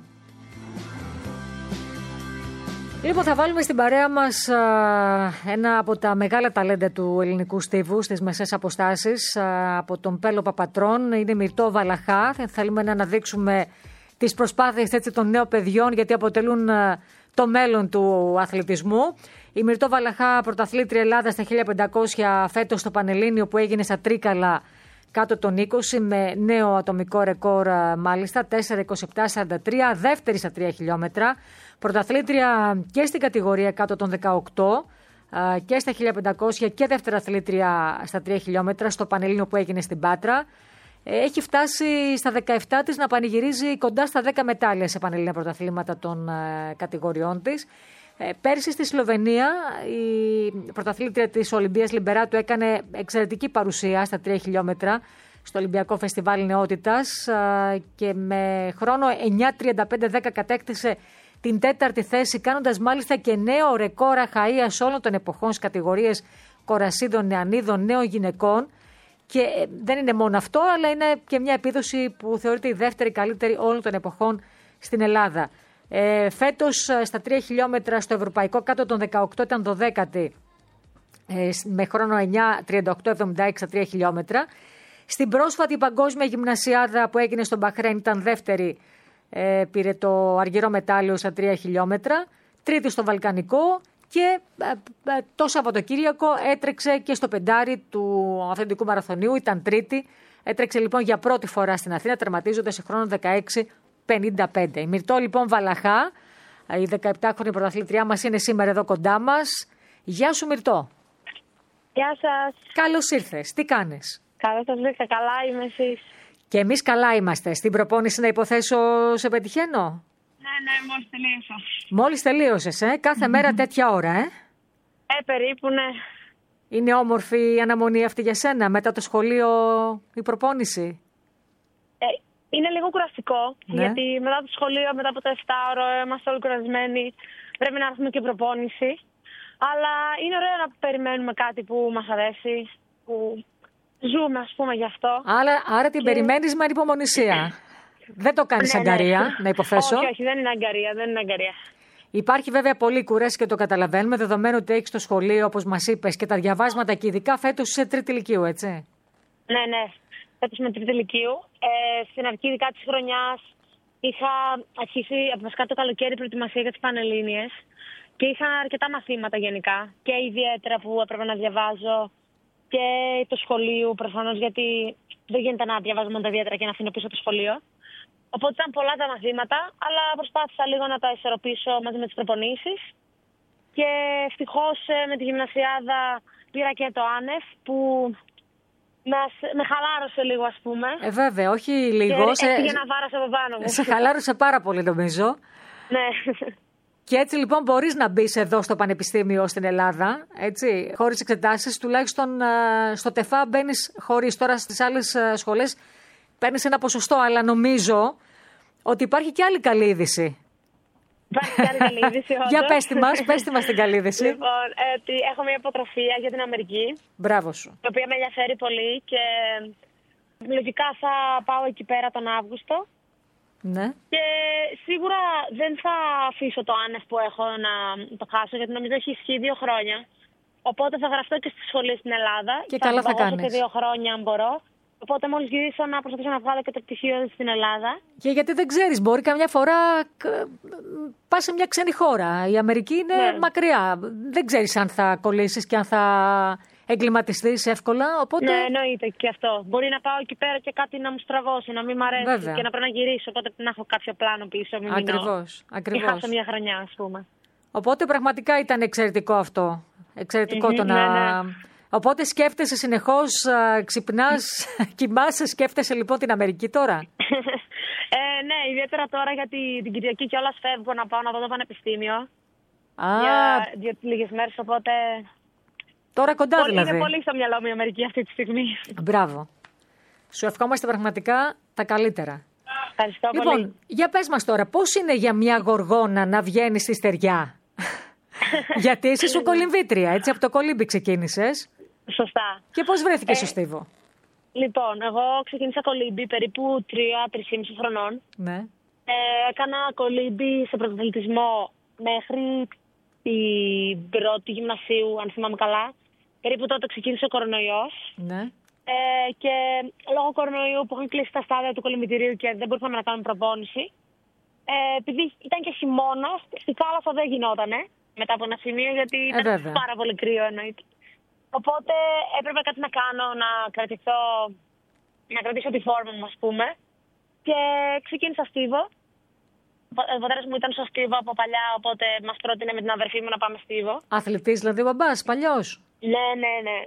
Λοιπόν, θα βάλουμε στην παρέα μας α, ένα από τα μεγάλα ταλέντα του ελληνικού στίβου στις μεσές αποστάσεις, α, από τον Πέλο Παπατρών, είναι Μυρτώ Βαλαχά. Θα θέλουμε να αναδείξουμε τις προσπάθειες έτσι, των νέων παιδιών, γιατί αποτελούν α, το μέλλον του αθλητισμού. Η Μυρτώ Βαλαχά, πρωταθλήτρια Ελλάδα στα χίλια πεντακόσια φέτος στο Πανελλήνιο που έγινε στα Τρίκαλα κάτω των είκοσι, με νέο ατομικό ρεκόρ μάλιστα, τέσσερα είκοσι επτά σαράντα τρία, δεύτερη στα τρία χιλιόμετρα. Πρωταθλήτρια και στην κατηγορία κάτω των δεκαοκτώ και στα χίλια πεντακόσια και δεύτερη αθλήτρια στα τρία χιλιόμετρα στο Πανελλήνιο που έγινε στην Πάτρα. Έχει φτάσει στα δεκαεπτά της να πανηγυρίζει κοντά στα δέκα μετάλλια σε πανελλήνια πρωταθλήματα των κατηγοριών της. Πέρσι στη Σλοβενία η πρωταθλήτρια της Ολυμπίας Λιμπεράτου έκανε εξαιρετική παρουσία στα τρία χιλιόμετρα στο Ολυμπιακό Φεστιβάλ Νεότητας και με χρόνο εννιά τριάντα πέντε δέκα κατέκτησε την τέταρτη θέση, κάνοντας μάλιστα και νέο ρεκόρ αχαΐας όλων των εποχών στις κατηγορίες κορασίδων, νεανίδων, νέων γυναικών. Και δεν είναι μόνο αυτό, αλλά είναι και μια επίδοση που θεωρείται η δεύτερη καλύτερη όλων των εποχών στην Ελλάδα. Ε, φέτος στα τρία χιλιόμετρα στο ευρωπαϊκό κάτω των δεκαοκτώ ήταν δωδέκατη ε, με χρόνο εννιά τριάντα οκτώ εβδομήντα έξι στα τρία χιλιόμετρα. Στην πρόσφατη παγκόσμια γυμνασιάδα που έγινε στο Μπαχρέιν ήταν δεύτερη, ε, πήρε το αργυρό μετάλλιο στα τρία χιλιόμετρα, τρίτη στο Βαλκανικό και ε, ε, το Σαββατοκύριακο έτρεξε και στο πεντάρι του Αθλητικού Μαραθωνίου, ήταν τρίτη. Έτρεξε λοιπόν για πρώτη φορά στην Αθήνα, τερματίζοντας σε χρόνο δεκαέξι πενήντα πέντε. Η Μυρτώ λοιπόν Βαλαχά, η δεκαεπτάχρονη πρωταθλήτριά μας, είναι σήμερα εδώ κοντά μας. Γεια σου Μυρτώ. Γεια σας. Καλώς ήρθες. Τι κάνεις? Καλώς σας βρήκα. Καλά είμαι, εσείς? Και εμείς καλά είμαστε. Στην προπόνηση να υποθέσω σε πετυχαίνω? Ναι, ναι, μόλις τελείωσα. Μόλις τελείωσες, ε? Κάθε μέρα τέτοια ώρα, ε? Ε, περίπου, ναι. Είναι όμορφη η αναμονή αυτή για σένα, μετά το σχολείο η προπόνηση? Ε, είναι λίγο κουραστικό, ναι. γιατί μετά το σχολείο, μετά από το εφτάωρο, είμαστε όλοι κουρασμένοι. Πρέπει να έχουμε και προπόνηση. Αλλά είναι ωραίο να περιμένουμε κάτι που μας αρέσει, που ζούμε, ας πούμε, γι' αυτό. Άρα, άρα την και... περιμένεις με ανυπομονησία. Δεν το κάνεις ναι, αγκαρία, ναι. να υποθέσω. Όχι, όχι, δεν είναι αγκαρία, δεν είναι αγκαρία. Υπάρχει βέβαια πολύ κουράση και το καταλαβαίνουμε, δεδομένου ότι έχεις το σχολείο, όπως μας είπες, και τα διαβάσματα και ειδικά φέτος είσαι τρίτη λυκείου, έτσι? Ναι, ναι. Φέτος είμαι τρίτη λυκείου. Ε, στην αρχή ειδικά της χρονιάς είχα αρχίσει, βασικά το καλοκαίρι, προετοιμασία για τις Πανελλήνιες και είχα αρκετά μαθήματα γενικά και ιδιαίτερα που έπρεπε να διαβάζω και το σχολείο προφανώς, γιατί δεν γίνεται να διαβάζω μόνο τα ιδιαίτερα και να αφήνω πίσω το σχολείο. Οπότε ήταν πολλά τα μαθήματα, αλλά προσπάθησα λίγο να τα ισορροπήσω μαζί με τις προπονήσεις. Και ευτυχώς με τη γυμνασιάδα πήρα και το άνευ που με, με χαλάρωσε λίγο, ας πούμε. Ε, βέβαια, όχι λίγο. Και σε... έφυγε να βάρος από πάνω μου. Σε χαλάρωσε πάρα πολύ, νομίζω. Ναι. Και έτσι λοιπόν μπορείς να μπεις εδώ στο Πανεπιστήμιο στην Ελλάδα, έτσι, χωρίς εξετάσεις, τουλάχιστον στο ΤΕΦΑ μπαίνεις χωρίς. Τώρα στις άλλες σχολές παίρνεις ένα ποσοστό, αλλά νομίζω ότι υπάρχει και άλλη καλή είδηση. Υπάρχει και άλλη καλή είδηση, όντως. Για πες τη μας, πες τη μας την καλή είδηση. Λοιπόν, ε, έχω μια υποτροφία για την Αμερική. Μπράβο σου. Η οποία με ενδιαφέρει πολύ και λογικά θα πάω εκεί πέρα τον Αύγουστο. Ναι. Και σίγουρα δεν θα αφήσω το άνευ που έχω να το χάσω, γιατί νομίζω έχει ισχύει δύο χρόνια. Οπότε θα γραφτώ και στη σχολή στην Ελλάδα. Και καλά θα κάνεις. Και δύο χρόνια αν μπορώ. Οπότε μόλις γυρίσω να προσπαθήσω να βγάλω και το πτυχίο στην Ελλάδα. Και γιατί δεν ξέρεις, μπορεί καμιά φορά πας σε μια ξένη χώρα. Η Αμερική είναι ναι. μακριά. Δεν ξέρεις αν θα κολλήσεις και αν θα εγκληματιστείς εύκολα. Οπότε... Ναι, εννοείται και αυτό. Μπορεί να πάω εκεί πέρα και κάτι να μου στραβώσει, να μην μ' αρέσει. Βέβαια. Και να πρέπει να γυρίσω. Οπότε να έχω κάποιο πλάνο πίσω. Μην ακριβώς. Ακριβώς. Και χάσω μια χρονιά, ας πούμε. Οπότε πραγματικά ήταν εξαιρετικό αυτό. Εξαιρετικό mm-hmm, το να. Ναι, ναι. Οπότε σκέφτεσαι συνεχώς, ξυπνάς, κοιμάσαι, σκέφτεσαι λοιπόν την Αμερική τώρα. ε, ναι, ιδιαίτερα τώρα γιατί την Κυριακή κιόλας φεύγω να πάω να δω το πανεπιστήμιο. Α, για, για λίγες μέρες, οπότε... Τώρα κοντά πολύ, δηλαδή. Είναι πολύ στο μυαλό μου η Αμερική αυτή τη στιγμή. Μπράβο. Σου ευχόμαστε πραγματικά τα καλύτερα. Ευχαριστώ Λοιπόν, πολύ. για πες μας τώρα, πώς είναι για μια γοργόνα να βγαίνει στη στεριά? Γιατί είσαι σου κολυμβήτρια, έτσι, από το κολύμπι ξεκίνησες. Σωστά. Και πώς βρέθηκες Ε, στο στίβο? Λοιπόν, εγώ ξεκίνησα κολύμπι περίπου τρία με τρία και μισό χρονών. Ναι. Ε, έκανα κολύμπι σε πρωταθλητισμό μέχρι την πρώτη γυμνασίου, αν θυμάμαι καλά. Περίπου τότε ξεκίνησε ο κορονοϊός. Ναι. Ε, και λόγω κορονοϊού που είχαν κλείσει τα στάδια του κολυμβητηρίου και δεν μπορούσαμε να κάνουμε προπόνηση, ε, επειδή ήταν και χειμώνας, στη θάλασσα δεν γινότανε μετά από ένα σημείο, γιατί Ε, ήταν βέβαια. πάρα πολύ κρύο εννοείται. Οπότε έπρεπε κάτι να κάνω, να κρατηθώ, να κρατήσω τη φόρμα μου, ας πούμε. Και ξεκίνησα στίβο. Ο πατέρας μου ήταν στο στίβο από παλιά, οπότε μας πρότεινε με την αδερφή μου να πάμε στίβο. Αθλητής δηλαδή ο μπαμπάς, παλιός. Ναι, ναι, ναι.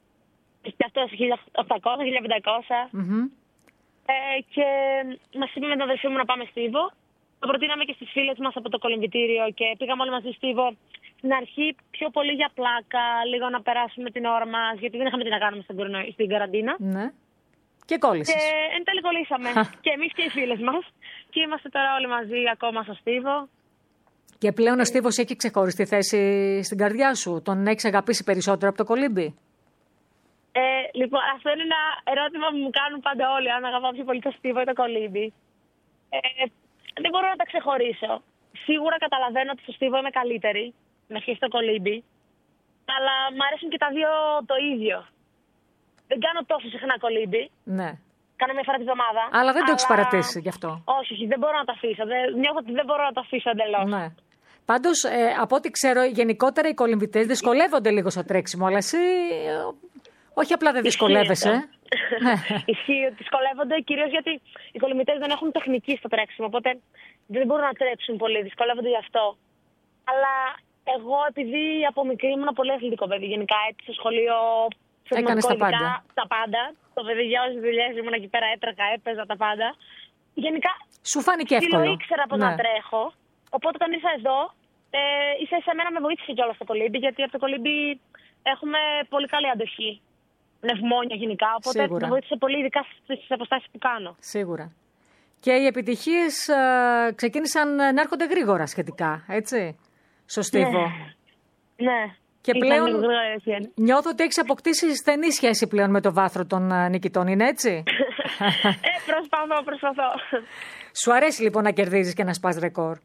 Και αυτό χίλια οκτακόσια, χίλια πεντακόσια. Μμμ. Ε, και μας είπε με την αδερφή μου να πάμε στίβο. Το προτείναμε και στις φίλες μας από το κολυμβητήριο και πήγαμε όλοι μαζί στίβο. Στην αρχή πιο πολύ για πλάκα, λίγο να περάσουμε την ώρα μας, γιατί δεν είχαμε τι να κάνουμε στην, κορονοϊ... στην καραντίνα. Ναι. Και κόλλησες. Και εν τέλει κολλήσαμε. Και εμείς και οι φίλες μας. Και είμαστε τώρα όλοι μαζί ακόμα στο στίβο. Και πλέον ο στίβος έχει ξεχωριστή θέση στην καρδιά σου. Τον έχεις αγαπήσει περισσότερο από το κολύμπι? Ε, λοιπόν, αυτό είναι ένα ερώτημα που μου κάνουν πάντα όλοι, αν αγαπάω πιο πολύ το στίβο ή το κολύμπι. Ε, δεν μπορώ να τα ξεχωρίσω. Σίγουρα καταλαβαίνω ότι στο στίβο είμαι καλύτερη, με σχέση στο κολύμπι. Αλλά μου αρέσουν και τα δύο το ίδιο. Δεν κάνω τόσο συχνά κολύμπι. Ναι. Κάνω μια φορά τη βδομάδα. Αλλά δεν το έχεις παρατήσει γι' αυτό. Όχι, όχι, δεν μπορώ να το αφήσω. Δεν... Νιώθω ότι δεν μπορώ να το αφήσω εντελώς. Ναι. Πάντως, ε, από ό,τι ξέρω, γενικότερα οι κολυμβητές δυσκολεύονται λίγο στο τρέξιμο, αλλά εσύ ε, όχι απλά δεν δυσκολεύεσαι. Ισχύει ότι δυσκολεύονται, κυρίως γιατί οι κολυμβητές δεν έχουν τεχνική στο τρέξιμο, οπότε δεν μπορούν να τρέξουν πολύ, δυσκολεύονται γι' αυτό. Αλλά εγώ, επειδή από μικρή ήμουν πολύ αθλητικό παιδί, γενικά έτσι στο σχολείο. Έκανες τα ειδικά, πάντα. Τα πάντα. Το παιδί για όσες δουλειές ήμουν εκεί πέρα, έτρεχα, έπαιζα τα πάντα. Γενικά. Σου φάνηκε εύκολο. Το ήξερα πώς Ναι. να τρέχω. Οπότε όταν ήρθα εδώ, ε, ίσα ίσα εμένα με βοήθησε κιόλας το κολύμπι, γιατί από το κολύμπι έχουμε πολύ καλή αντοχή. Πνευμόνια γενικά. Οπότε Σίγουρα. με βοήθησε πολύ, ειδικά στις αποστάσεις που κάνω. Σίγουρα. Και οι επιτυχίες ε, ξεκίνησαν να έρχονται γρήγορα σχετικά, έτσι, στο στίβο. Ναι. Και Ήταν πλέον λίγο έτσι. νιώθω ότι έχεις αποκτήσει στενή σχέση πλέον με το βάθρο των ε, νικητών, είναι έτσι? ε, προσπαθώ, προσπαθώ. Σου αρέσει λοιπόν να κερδίζεις και να σπάς ρεκόρ?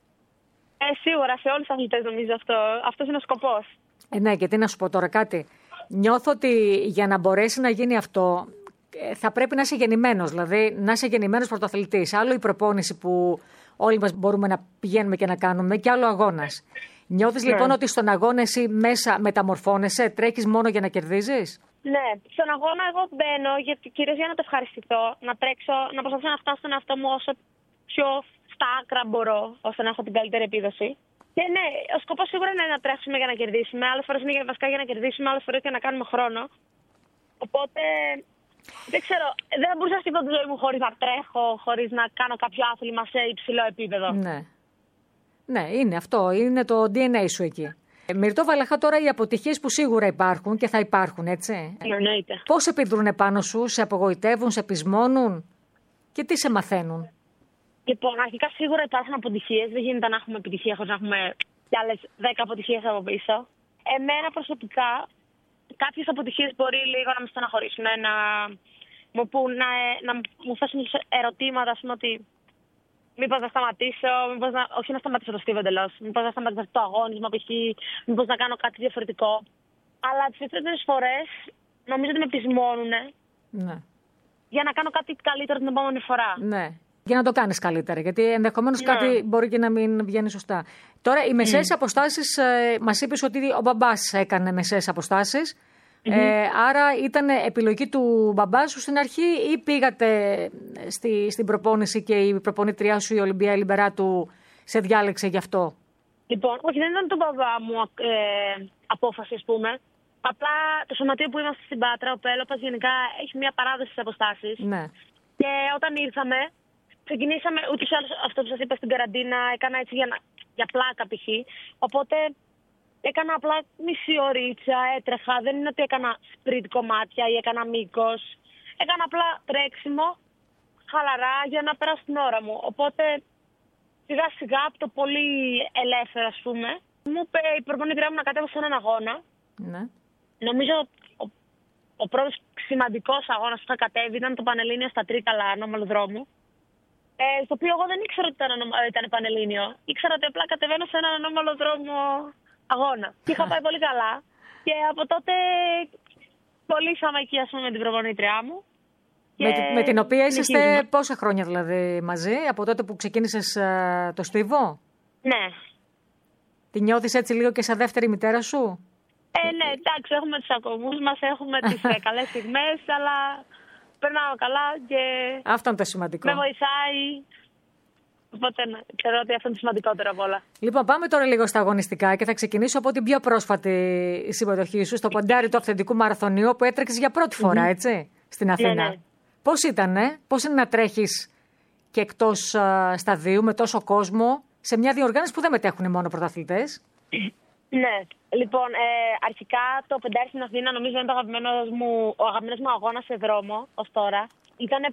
Ε, σίγουρα σε όλους τους αθλητές νομίζω αυτό. Αυτός είναι ο σκοπός. Ε, ναι, και τι να σου πω τώρα κάτι. Νιώθω ότι για να μπορέσει να γίνει αυτό ε, θα πρέπει να είσαι γεννημένος, δηλαδή να είσαι γεννημένος πρωταθλητής. Άλλο η προπόνηση που όλοι μας μπορούμε να πηγαίνουμε και να κάνουμε και άλλο αγώνας. Νιώθεις Ναι. λοιπόν ότι στον αγώνα εσύ μέσα μεταμορφώνεσαι, τρέχεις μόνο για να κερδίζεις? Ναι, στον αγώνα εγώ μπαίνω γιατί, κυρίως για να το ευχαριστηθώ, να τρέξω, να προσπαθήσω να φτάσω στον εαυτό μου όσο πιο στα άκρα μπορώ, ώστε να έχω την καλύτερη επίδοση. Και ναι, ο σκοπός σίγουρα είναι να τρέξουμε για να κερδίσουμε. Άλλες φορές είναι για- βασικά για να κερδίσουμε, άλλες φορές για να κάνουμε χρόνο. Οπότε δεν ξέρω, δεν θα μπορούσα να σκεφτώ τη ζωή μου χωρίς να τρέχω, χωρίς να κάνω κάποιο άθλημα σε υψηλό επίπεδο. Ναι. Ναι, είναι αυτό. Είναι το ντι εν έι σου εκεί. Ε, Μυρτώ Βαλαχά, τώρα οι αποτυχίες που σίγουρα υπάρχουν και θα υπάρχουν, έτσι. Εννοείται. Πώς επιδρούν πάνω σου, σε απογοητεύουν, σε πεισμώνουν και τι σε μαθαίνουν? Λοιπόν, αρχικά σίγουρα υπάρχουν αποτυχίες. Δεν γίνεται να έχουμε επιτυχία χωρίς να έχουμε κι άλλες δέκα αποτυχίες από πίσω. Εμένα προσωπικά, κάποιες αποτυχίες μπορεί λίγο να με στεναχωρήσουν, να μου, πούν, να, να μου θέσουν ερωτήματα, ας πούμε, ότι μήπως να σταματήσω, μήπως να, όχι να σταματήσω το στίβο εντελώς, μήπως να σταματήσω το αγώνισμα, π.χ., μήπως να κάνω κάτι διαφορετικό. Αλλά τις περισσότερες φορές νομίζω ότι με πεισμώνουν Ναι. για να κάνω κάτι καλύτερο την επόμενη φορά. Ναι. Για να το κάνεις καλύτερα, γιατί ενδεχομένως Ναι. κάτι μπορεί και να μην βγαίνει σωστά. Τώρα, οι μεσαίες αποστάσεις, ε, μας είπες ότι ο μπαμπάς έκανε μεσαίες αποστάσεις. Ε, άρα ήταν επιλογή του μπαμπά σου στην αρχή ή πήγατε στη, στην προπόνηση και η προπονήτριά σου, η Ολυμπία Λιμπεράτου, σε διάλεξε γι' αυτό? Λοιπόν, όχι, δεν ήταν του μπαμπά μου ε, απόφαση, ας πούμε. Απλά το σωματείο που είμαστε στην Πάτρα, ο Πέλοπας, γενικά έχει μια παράδοση στις αποστάσεις. Ναι. Και όταν ήρθαμε, ξεκινήσαμε, ούτως ή άλλως αυτό που σας είπα στην καραντίνα, έκανα έτσι για, να, για πλάκα π.χ. Οπότε έκανα απλά μισή ωρίτσα, έτρεχα. Δεν είναι ότι έκανα σπριντ κομμάτια ή έκανα μήκος. έκανα απλά τρέξιμο, χαλαρά, για να περάσω την ώρα μου. Οπότε, σιγά σιγά, από το πολύ ελεύθερο, ας πούμε, μου είπε η προπονήτριά μου να κατέβω σε έναν αγώνα. Ναι. Νομίζω ο, ο πρώτος σημαντικός αγώνας που είχα κατέβει ήταν το Πανελλήνιο στα Τρίκαλα, ανώμαλου δρόμου. Ε, στο οποίο εγώ δεν ήξερα ότι ήταν, ήταν Πανελλήνιο. Ήξερα ότι απλά κατεβαίνω σε έναν ανώμαλο δρόμο αγώνα. Και είχα πάει πολύ καλά. Και από τότε κολλήσαμε εκεί, ας πούμε, με την προπονήτριά μου. Με, με την οποία είσαστε πόσα χρόνια δηλαδή μαζί, από τότε που ξεκίνησες uh, το στίβο? Ναι. Τη νιώθεις έτσι λίγο και σαν δεύτερη μητέρα σου? Ε, ναι, εντάξει, έχουμε τους ακομούς μας, έχουμε τις καλές στιγμές, αλλά περνάω καλά και αυτό είναι το σημαντικό. Με βοηθάει. Οπότε ναι, ξέρω ότι αυτό είναι το σημαντικότερο από όλα. Λοιπόν, πάμε τώρα λίγο στα αγωνιστικά και θα ξεκινήσω από την πιο πρόσφατη συμμετοχή σου στο ποντάρι του αυθεντικού μαραθωνίου που έτρεξες για πρώτη φορά, mm-hmm. έτσι, στην Αθήνα. Ναι, ναι. Πώς ήτανε, πώς είναι να τρέχεις και εκτός uh, σταδίου με τόσο κόσμο σε μια διοργάνωση που δεν μετέχουν μόνο πρωταθλητές? Ναι, λοιπόν, ε, αρχικά το πεντάρι στην Αθήνα νομίζω είναι το αγαπημένος μου, ο αγαπημένος μου αγώνας σε δρόμο ως τώρα. Ήταν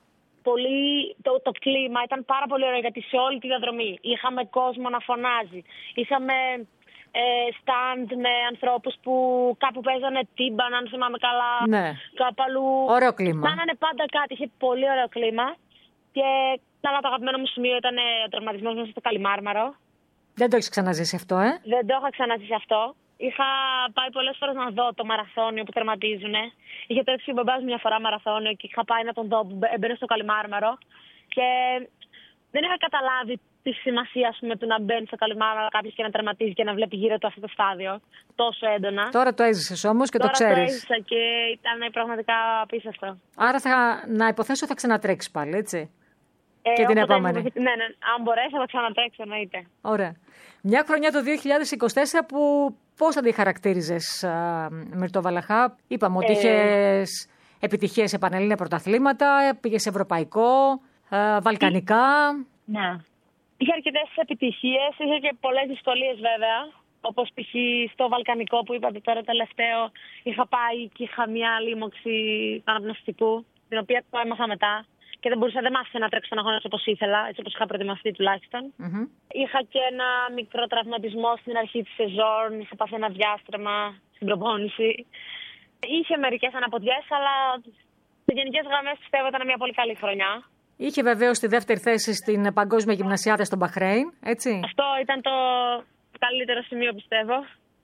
πολύ, το, το κλίμα ήταν πάρα πολύ ωραίο γιατί σε όλη τη διαδρομή είχαμε κόσμο να φωνάζει. Είχαμε ε, stand με ανθρώπους που κάπου παίζανε τύμπαν, αν θυμάμαι καλά. Ναι. Κάπου αλλού. Ωραίο κλίμα. Κάνανε πάντα κάτι, είχε πολύ ωραίο κλίμα. Και καλά, το αγαπημένο μου σημείο ήταν ο τραυματισμός μέσα στο Καλιμάρμαρο. Δεν το έχεις ξαναζήσει αυτό, ε? Δεν το είχα ξαναζήσει αυτό. Είχα πάει πολλές φορές να δω το μαραθώνιο που τερματίζουν. Είχε τρέξει ο μπαμπάς μια φορά μαραθώνιο και είχα πάει να τον δω που έμπαινε στο Καλιμάρμαρο. Και δεν είχα καταλάβει τη σημασία, ας πούμε, του να μπαίνει στο Καλιμάρμαρο κάποιος και να τερματίζει και να βλέπει γύρω του αυτό το στάδιο τόσο έντονα. Τώρα το έζησες όμως και Τώρα το ξέρεις. Τώρα το έζησα και ήταν πραγματικά απίστευτο. Άρα θα, να υποθέσω θα ξανατρέξεις πάλι, έτσι? Ε, και την επόμενη. Ναι, ναι, αν μπορέσω θα ξανατρέξω, εννοείται. Ωραία. Μια χρονιά το δύο χιλιάδες είκοσι τέσσερα που πώς θα τη χαρακτήριζες, Μυρτώ Βαλαχά? Είπαμε ότι ε... είχες επιτυχίες σε πανελλήνια πρωταθλήματα, πήγες σε ευρωπαϊκό, α, βαλκανικά. Ναι. Είχε αρκετές επιτυχίες, είχε και πολλές δυσκολίες βέβαια. Όπως π.χ. στο βαλκανικό που είπατε τώρα τελευταίο, είχα πάει και είχα μια λίμωξη αναπνευστικού, την οποία το έμαθα μετά. Και δεν μπορούσα, δεν μ' άφησε να τρέξω τον αγώνα όπως ήθελα, έτσι όπως είχα προετοιμαστεί τουλάχιστον. Mm-hmm. Είχα και ένα μικρό τραυματισμό στην αρχή της σεζόν, είχα πάθει ένα διάστρεμα στην προπόνηση. Είχε μερικές αναποδιές, αλλά σε γενικές γραμμές πιστεύω ήταν μια πολύ καλή χρονιά. Είχε βεβαίως τη δεύτερη θέση στην Παγκόσμια Γυμνασιάδα στο Μπαχρέιν, έτσι. Αυτό ήταν το καλύτερο σημείο, πιστεύω.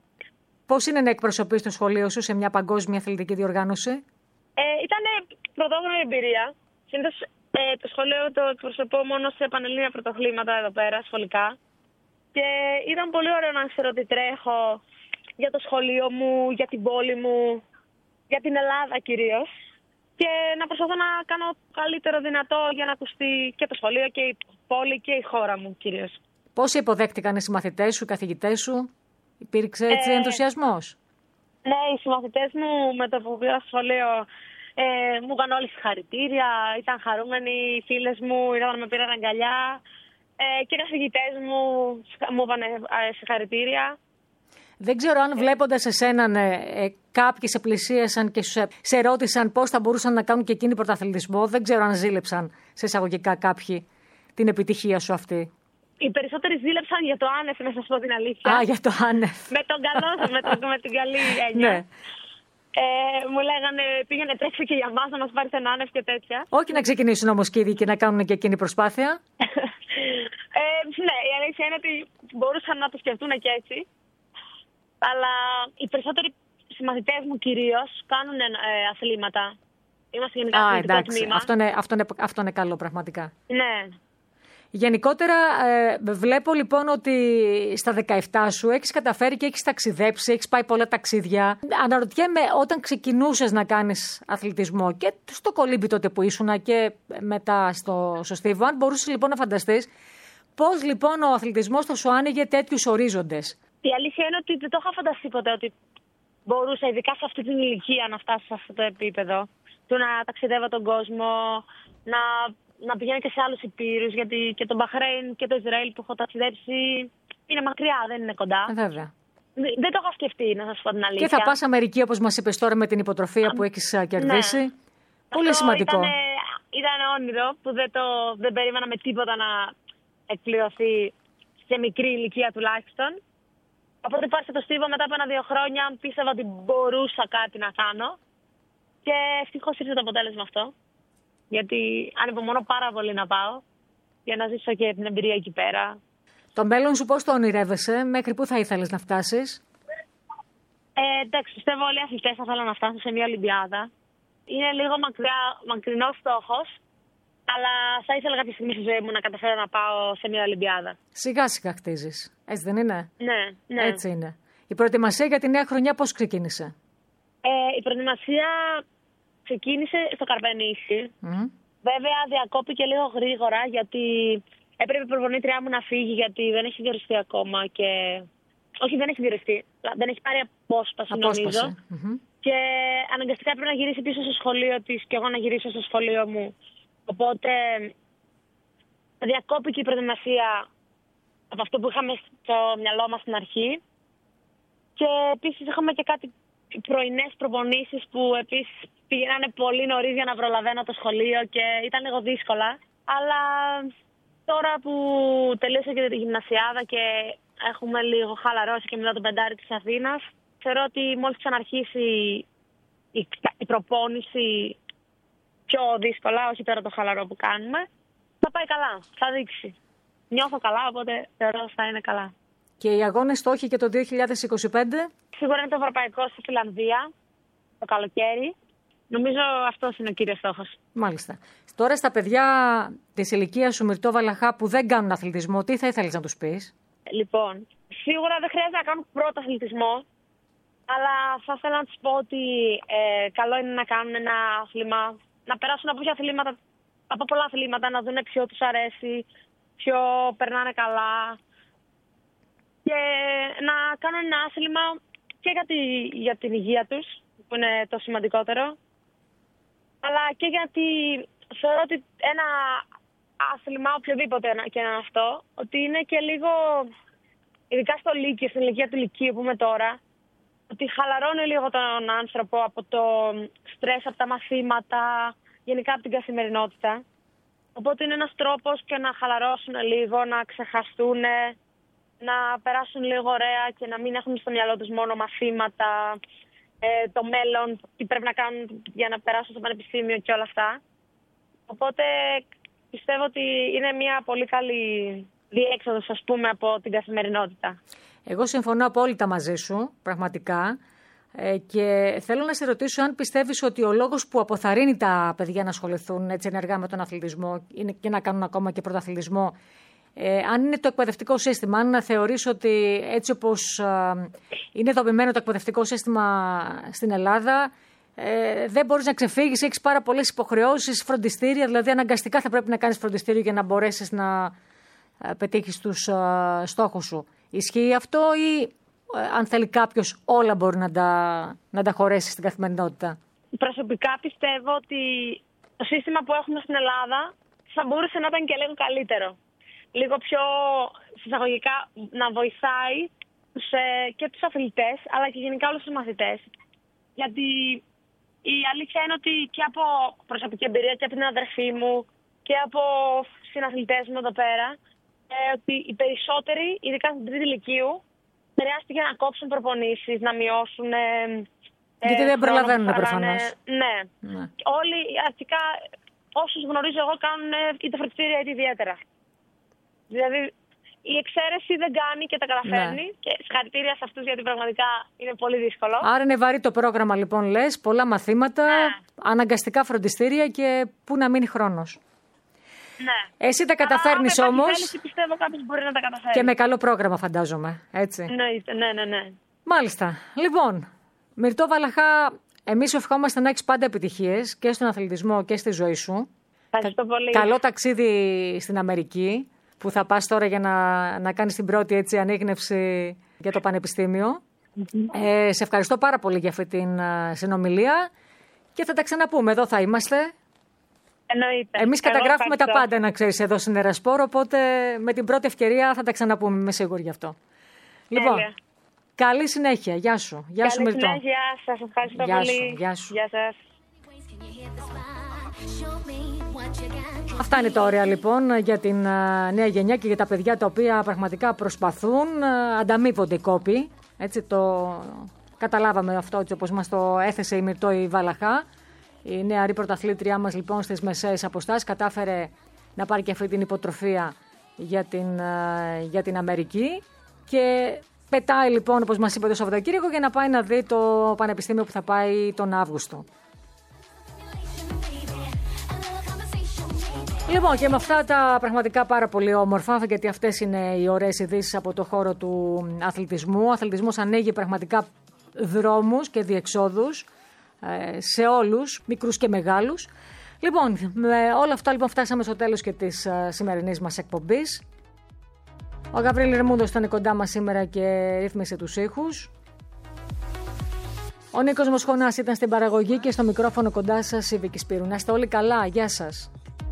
Πώς είναι να εκπροσωπείς το σχολείο σου σε μια παγκόσμια αθλητική διοργάνωση? Ε, ήταν πρωτόγνωρη εμπειρία. Συνήθως ε, το σχολείο το εκπροσωπώ μόνο σε πανελλήνια πρωτοθλήματα εδώ πέρα, σχολικά. Και ήταν πολύ ωραίο να ξέρω ότι τρέχω για το σχολείο μου, για την πόλη μου, για την Ελλάδα κυρίως. Και να προσπαθώ να κάνω καλύτερο δυνατό για να ακουστεί και το σχολείο και η πόλη και η χώρα μου κυρίως. Πώς υποδέχτηκαν οι συμμαθητές σου, οι καθηγητές σου? Υπήρξε έτσι ε, ενθουσιασμός? Ναι, οι συμμαθητές μου με το που πήγα στο σχολείο Ε, μου έκαναν όλοι συγχαρητήρια, ήταν χαρούμενοι, οι φίλες μου ήρθαν να με πήραν αγκαλιά ε, και οι καθηγητές μου μου έκαναν ε, συγχαρητήρια. Δεν ξέρω αν βλέποντας εσέναν ε, ε, κάποιοι σε πλησίασαν και σε, σε ρώτησαν πώς θα μπορούσαν να κάνουν και εκείνοι πρωταθλητισμό. Δεν ξέρω αν ζήλεψαν σε εισαγωγικά κάποιοι την επιτυχία σου αυτή. Οι περισσότεροι ζήλεψαν για το άνευ, να σας πω την αλήθεια. Α, για το άνευ. Με τον καλό, με, το, με την καλή έννοια. Ναι. Ε, μου λέγανε πήγαινε τρέξει και για μας να μας πάρεις ένα άνευ και τέτοια. Όχι να ξεκινήσουν όμως και οι ίδιοι και να κάνουν και εκείνη προσπάθεια. ε, ναι, η αλήθεια είναι ότι μπορούσαν να το σκεφτούν και έτσι. Αλλά οι περισσότεροι συμμαθητές μου κυρίως κάνουν ε, αθλήματα. Είμαστε γενικά αθλητικό τμήμα. Αυτό είναι, αυτό, είναι, αυτό είναι καλό πραγματικά. Ναι. Γενικότερα ε, βλέπω λοιπόν ότι στα δεκαεπτά σου έχεις καταφέρει και έχεις ταξιδέψει, έχεις πάει πολλά ταξίδια. Αναρωτιέμαι όταν ξεκινούσες να κάνεις αθλητισμό και στο κολύμπι τότε που ήσουνα και μετά στο, στο στίβο, αν μπορούσες λοιπόν να φανταστείς πώς λοιπόν ο αθλητισμός θα σου άνοιγε τέτοιους ορίζοντες. Η αλήθεια είναι ότι δεν το είχα φανταστεί ποτέ ότι μπορούσα ειδικά σε αυτή την ηλικία να φτάσω σε αυτό το επίπεδο. Του να ταξιδεύω τον κόσμο, να... να πηγαίνω και σε άλλους υπήρους, γιατί και το Μπαχρέιν και το Ισραήλ που έχω ταξιδέψει είναι μακριά, δεν είναι κοντά. Βέβαια. Δεν το έχω σκεφτεί, να σας πω την αλήθεια. Και θα πας Αμερική, όπως μας είπες τώρα, με την υποτροφία Α, που έχεις κερδίσει. Ναι. Πολύ Αυτό σημαντικό. Ήταν, ήταν όνειρο που δεν, το, δεν περίμενα με τίποτα να εκπληρωθεί σε μικρή ηλικία τουλάχιστον. Οπότε πάω στο στίβο μετά από ένα-δύο χρόνια, πίστευα ότι μπορούσα κάτι να κάνω. Και ευτυχώς ήρθε το αποτέλεσμα αυτό. Γιατί ανυπομονώ πάρα πολύ να πάω για να ζήσω και την εμπειρία εκεί πέρα. Το μέλλον σου πώς το ονειρεύεσαι, μέχρι πού θα ήθελες να φτάσεις? Ε, εντάξει, πιστεύω όλοι οι αθλητές θα θέλουν να φτάσουν σε μια Ολυμπιάδα. Είναι λίγο μακριά, μακρινός στόχος, αλλά θα ήθελα κάποια στιγμή στη ζωή μου να καταφέρω να πάω σε μια Ολυμπιάδα. Σιγά σιγά χτίζεις. Έτσι δεν είναι? Ναι, ναι. Έτσι είναι. Η προετοιμασία για τη νέα χρονιά πώς ξεκίνησε? Ε, η προετοιμασία ξεκίνησε στο Καρπενήσι. Mm. Βέβαια διακόπηκε λίγο γρήγορα γιατί έπρεπε η προπονήτριά μου να φύγει γιατί δεν έχει διοριστεί ακόμα και... Όχι, δεν έχει διοριστεί. Δεν έχει πάρει απόσπαση, νομίζω. Mm-hmm. Και αναγκαστικά έπρεπε να γυρίσει πίσω στο σχολείο της και εγώ να γυρίσω στο σχολείο μου. Οπότε διακόπηκε η προετοιμασία από αυτό που είχαμε στο μυαλό μας στην αρχή. Και επίσης είχαμε και κάτι πρωινές προπονήσεις που επίσης πήγαιναν πολύ νωρίς για να προλαβαίνω το σχολείο και ήταν λίγο δύσκολα. Αλλά τώρα που τελείωσε και τη γυμνασιάδα και έχουμε λίγο χαλαρώσει και μετά το πεντάρι της Αθήνας, θεωρώ ότι μόλις ξαναρχίσει η, η προπόνηση πιο δύσκολα, όχι τώρα το χαλαρό που κάνουμε, θα πάει καλά, θα δείξει. Νιώθω καλά, οπότε θεωρώ ότι θα είναι καλά. Και οι αγώνες στόχοι και το δύο χιλιάδες είκοσι πέντε? Σίγουρα είναι το ευρωπαϊκό στη Φιλανδία, το καλοκαίρι. Νομίζω αυτός είναι ο κύριος στόχος. Μάλιστα. Τώρα στα παιδιά της ηλικίας σου, Μυρτώ Βαλαχά, που δεν κάνουν αθλητισμό, τι θα ήθελες να τους πεις? Λοιπόν, σίγουρα δεν χρειάζεται να κάνουν πρώτο αθλητισμό, αλλά θα ήθελα να τους πω ότι ε, καλό είναι να κάνουν ένα άθλημα, να περάσουν από, αθλήματα, από πολλά αθλήματα, να δουν ποιο τους αρέσει, ποιο περνάνε καλά και να κάνουν ένα άθλημα και για, τη, για την υγεία τους, που είναι το σημαντικότερο, αλλά και γιατί θεωρώ ότι ένα άθλημα, οποιοδήποτε και να είναι αυτό, ότι είναι και λίγο, ειδικά στο Λύκειο, στην ηλικία του Λυκείου που είμαι τώρα, ότι χαλαρώνει λίγο τον άνθρωπο από το στρες, από τα μαθήματα, γενικά από την καθημερινότητα. Οπότε είναι ένας τρόπος και να χαλαρώσουν λίγο, να ξεχαστούν, να περάσουν λίγο ωραία και να μην έχουν στο μυαλό τους μόνο μαθήματα, ε, το μέλλον, τι πρέπει να κάνουν για να περάσουν στο πανεπιστήμιο και όλα αυτά. Οπότε πιστεύω ότι είναι μια πολύ καλή διέξοδος, ας πούμε, από την καθημερινότητα. Εγώ συμφωνώ απόλυτα μαζί σου, πραγματικά. Ε, και θέλω να σε ρωτήσω αν πιστεύεις ότι ο λόγος που αποθαρρύνει τα παιδιά να ασχοληθούν έτσι ενεργά με τον αθλητισμό και να κάνουν ακόμα και πρωταθλητισμό, ε, αν είναι το εκπαιδευτικό σύστημα, αν θεωρείς ότι έτσι όπως ε, είναι δομημένο το εκπαιδευτικό σύστημα στην Ελλάδα, Ε, δεν μπορείς να ξεφύγεις, έχεις πάρα πολλές υποχρεώσεις, φροντιστήρια, δηλαδή αναγκαστικά θα πρέπει να κάνεις φροντιστήριο για να μπορέσεις να ε, πετύχεις τους ε, στόχους σου. Ισχύει αυτό ή ε, αν θέλει κάποιος όλα μπορεί να τα, να τα χωρέσει στην καθημερινότητα? Προσωπικά πιστεύω ότι το σύστημα που έχουμε στην Ελλάδα θα μπορούσε να ήταν και λίγο καλύτερο. Λίγο πιο συσταγωγικά να βοηθάει τους, ε, και τους αθλητές αλλά και γενικά όλους τους μαθητές. Γιατί η αλήθεια είναι ότι και από προσωπική εμπειρία και από την αδερφή μου και από συναθλητές μου εδώ πέρα, ε, ότι οι περισσότεροι, ειδικά στην τρίτη ηλικίου, χρειάστηκε να κόψουν προπονήσεις, να μειώσουν. Ε, Γιατί δεν προλαβαίνουν προφανώς. Ναι. ναι. Όλοι, αρχικά, όσους γνωρίζω εγώ, κάνουν είτε φροντιστήρια είτε ιδιαίτερα. Δηλαδή, η εξαίρεση δεν κάνει και τα καταφέρνει. Ναι. Και συγχαρητήρια σε αυτούς γιατί πραγματικά είναι πολύ δύσκολο. Άρα είναι βαρύ το πρόγραμμα, λοιπόν, λες. Πολλά μαθήματα, ναι. Αναγκαστικά φροντιστήρια και πού να μείνει χρόνος. Ναι. Εσύ τα καταφέρνεις όμως. Θέληση, πιστεύω κάποιος μπορεί να τα καταφέρει. Και με καλό πρόγραμμα, φαντάζομαι. Έτσι. Ναι, ναι, ναι, ναι. Μάλιστα. Λοιπόν, Μυρτώ Βαλαχά, εμείς σου ευχόμαστε να έχεις πάντα επιτυχίες και στον αθλητισμό και στη ζωή σου. Ευχαριστώ πολύ. Καλό ταξίδι στην Αμερική, που θα πας τώρα για να, να κάνεις την πρώτη έτσι ανίγνευση για το πανεπιστήμιο. Mm-hmm. Ε, σε ευχαριστώ πάρα πολύ για αυτή την uh, συνομιλία και θα τα ξαναπούμε. Εδώ θα είμαστε. Εννοείται. Εμείς καταγράφουμε τα πάντα, να ξέρεις, εδώ στην Ερασπόρ, οπότε με την πρώτη ευκαιρία θα τα ξαναπούμε, είμαι σίγουρη γι' αυτό. Τέλεια. Λοιπόν, καλή συνέχεια. Γεια σου. Γεια καλή σου, Μυρτώ. Συνέχεια. Σας ευχαριστώ Γεια πολύ. Σου. Γεια σου. Γεια σας. Αυτά είναι τα ωραία λοιπόν για την uh, νέα γενιά και για τα παιδιά τα οποία πραγματικά προσπαθούν, uh, ανταμείβονται οι κόποι. Έτσι το καταλάβαμε αυτό, έτσι όπως μας το έθεσε η Μυρτώ η Βαλαχά. Η νεαρή πρωταθλήτριά μας λοιπόν στις μεσαίες αποστάσεις κατάφερε να πάρει και αυτή την υποτροφία για την, uh, για την Αμερική και πετάει λοιπόν, όπως μας είπε, το Σαββατοκύριακο για να πάει να δει το πανεπιστήμιο που θα πάει τον Αύγουστο. Λοιπόν, και με αυτά τα πραγματικά πάρα πολύ όμορφα, γιατί αυτές είναι οι ωραίες ειδήσεις από το χώρο του αθλητισμού. Ο αθλητισμός ανοίγει πραγματικά δρόμους και διεξόδους σε όλους, μικρούς και μεγάλους. Λοιπόν, με όλα αυτά λοιπόν φτάσαμε στο τέλος και της σημερινής μας εκπομπής. Ο Γαβρίλη Ρεμούντος ήταν κοντά μας σήμερα και ρύθμισε τους ήχους. Ο Νίκος Μοσχονάς ήταν στην παραγωγή και στο μικρόφωνο κοντά σας η Βίκη Σπύρου. Να είστε όλοι καλά. Γεια σας.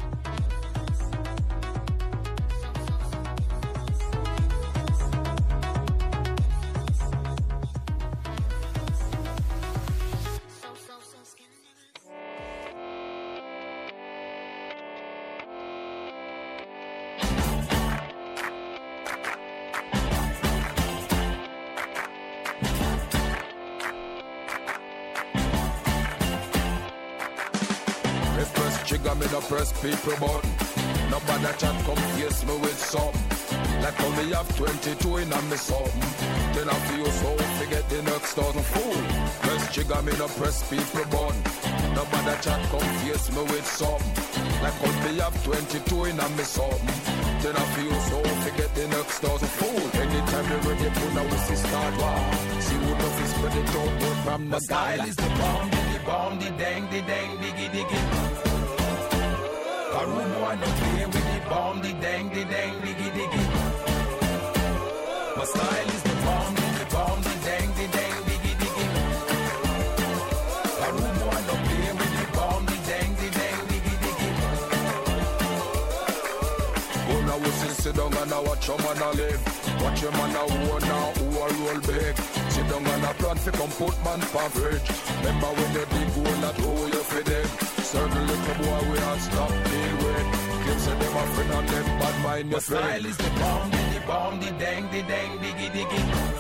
Press people button. Nobody chat come face me with something. Like how me have twenty-two in on me something. Then I feel so forget the next thousand fool. Press trigger me no press people button. Nobody chat come face me with something. Like how me have twenty-two in on me something. Then I feel so forget the next thousand fool. Anytime you ready put now we see start war. See who the fist spread it out but from the style is the bomb, the bomb, the dang, the dang, diggy diggy. A room boy no play with the bomb, the dang, the dang, diggy diggy. My style is the bomb, the bomb, the dang, the dang, diggy diggy. A room boy no play with the bomb, the dang, the dang, diggy diggy. Go now we sit, sit down and I watch your man a live. Watch your man a war now, who a roll big. Sit down and a plan fi come put man pa fridge. Remember when the big goal that who you fi them. Certain little boy we are stop deal with. Them say them a friend and them bad mind your friend. My style is the bomb, the bomb, the dang, the dang, diggy diggy.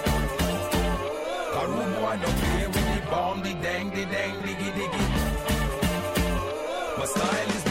A room boy no play with the bomb, the dang, the dang, diggy diggy. My style is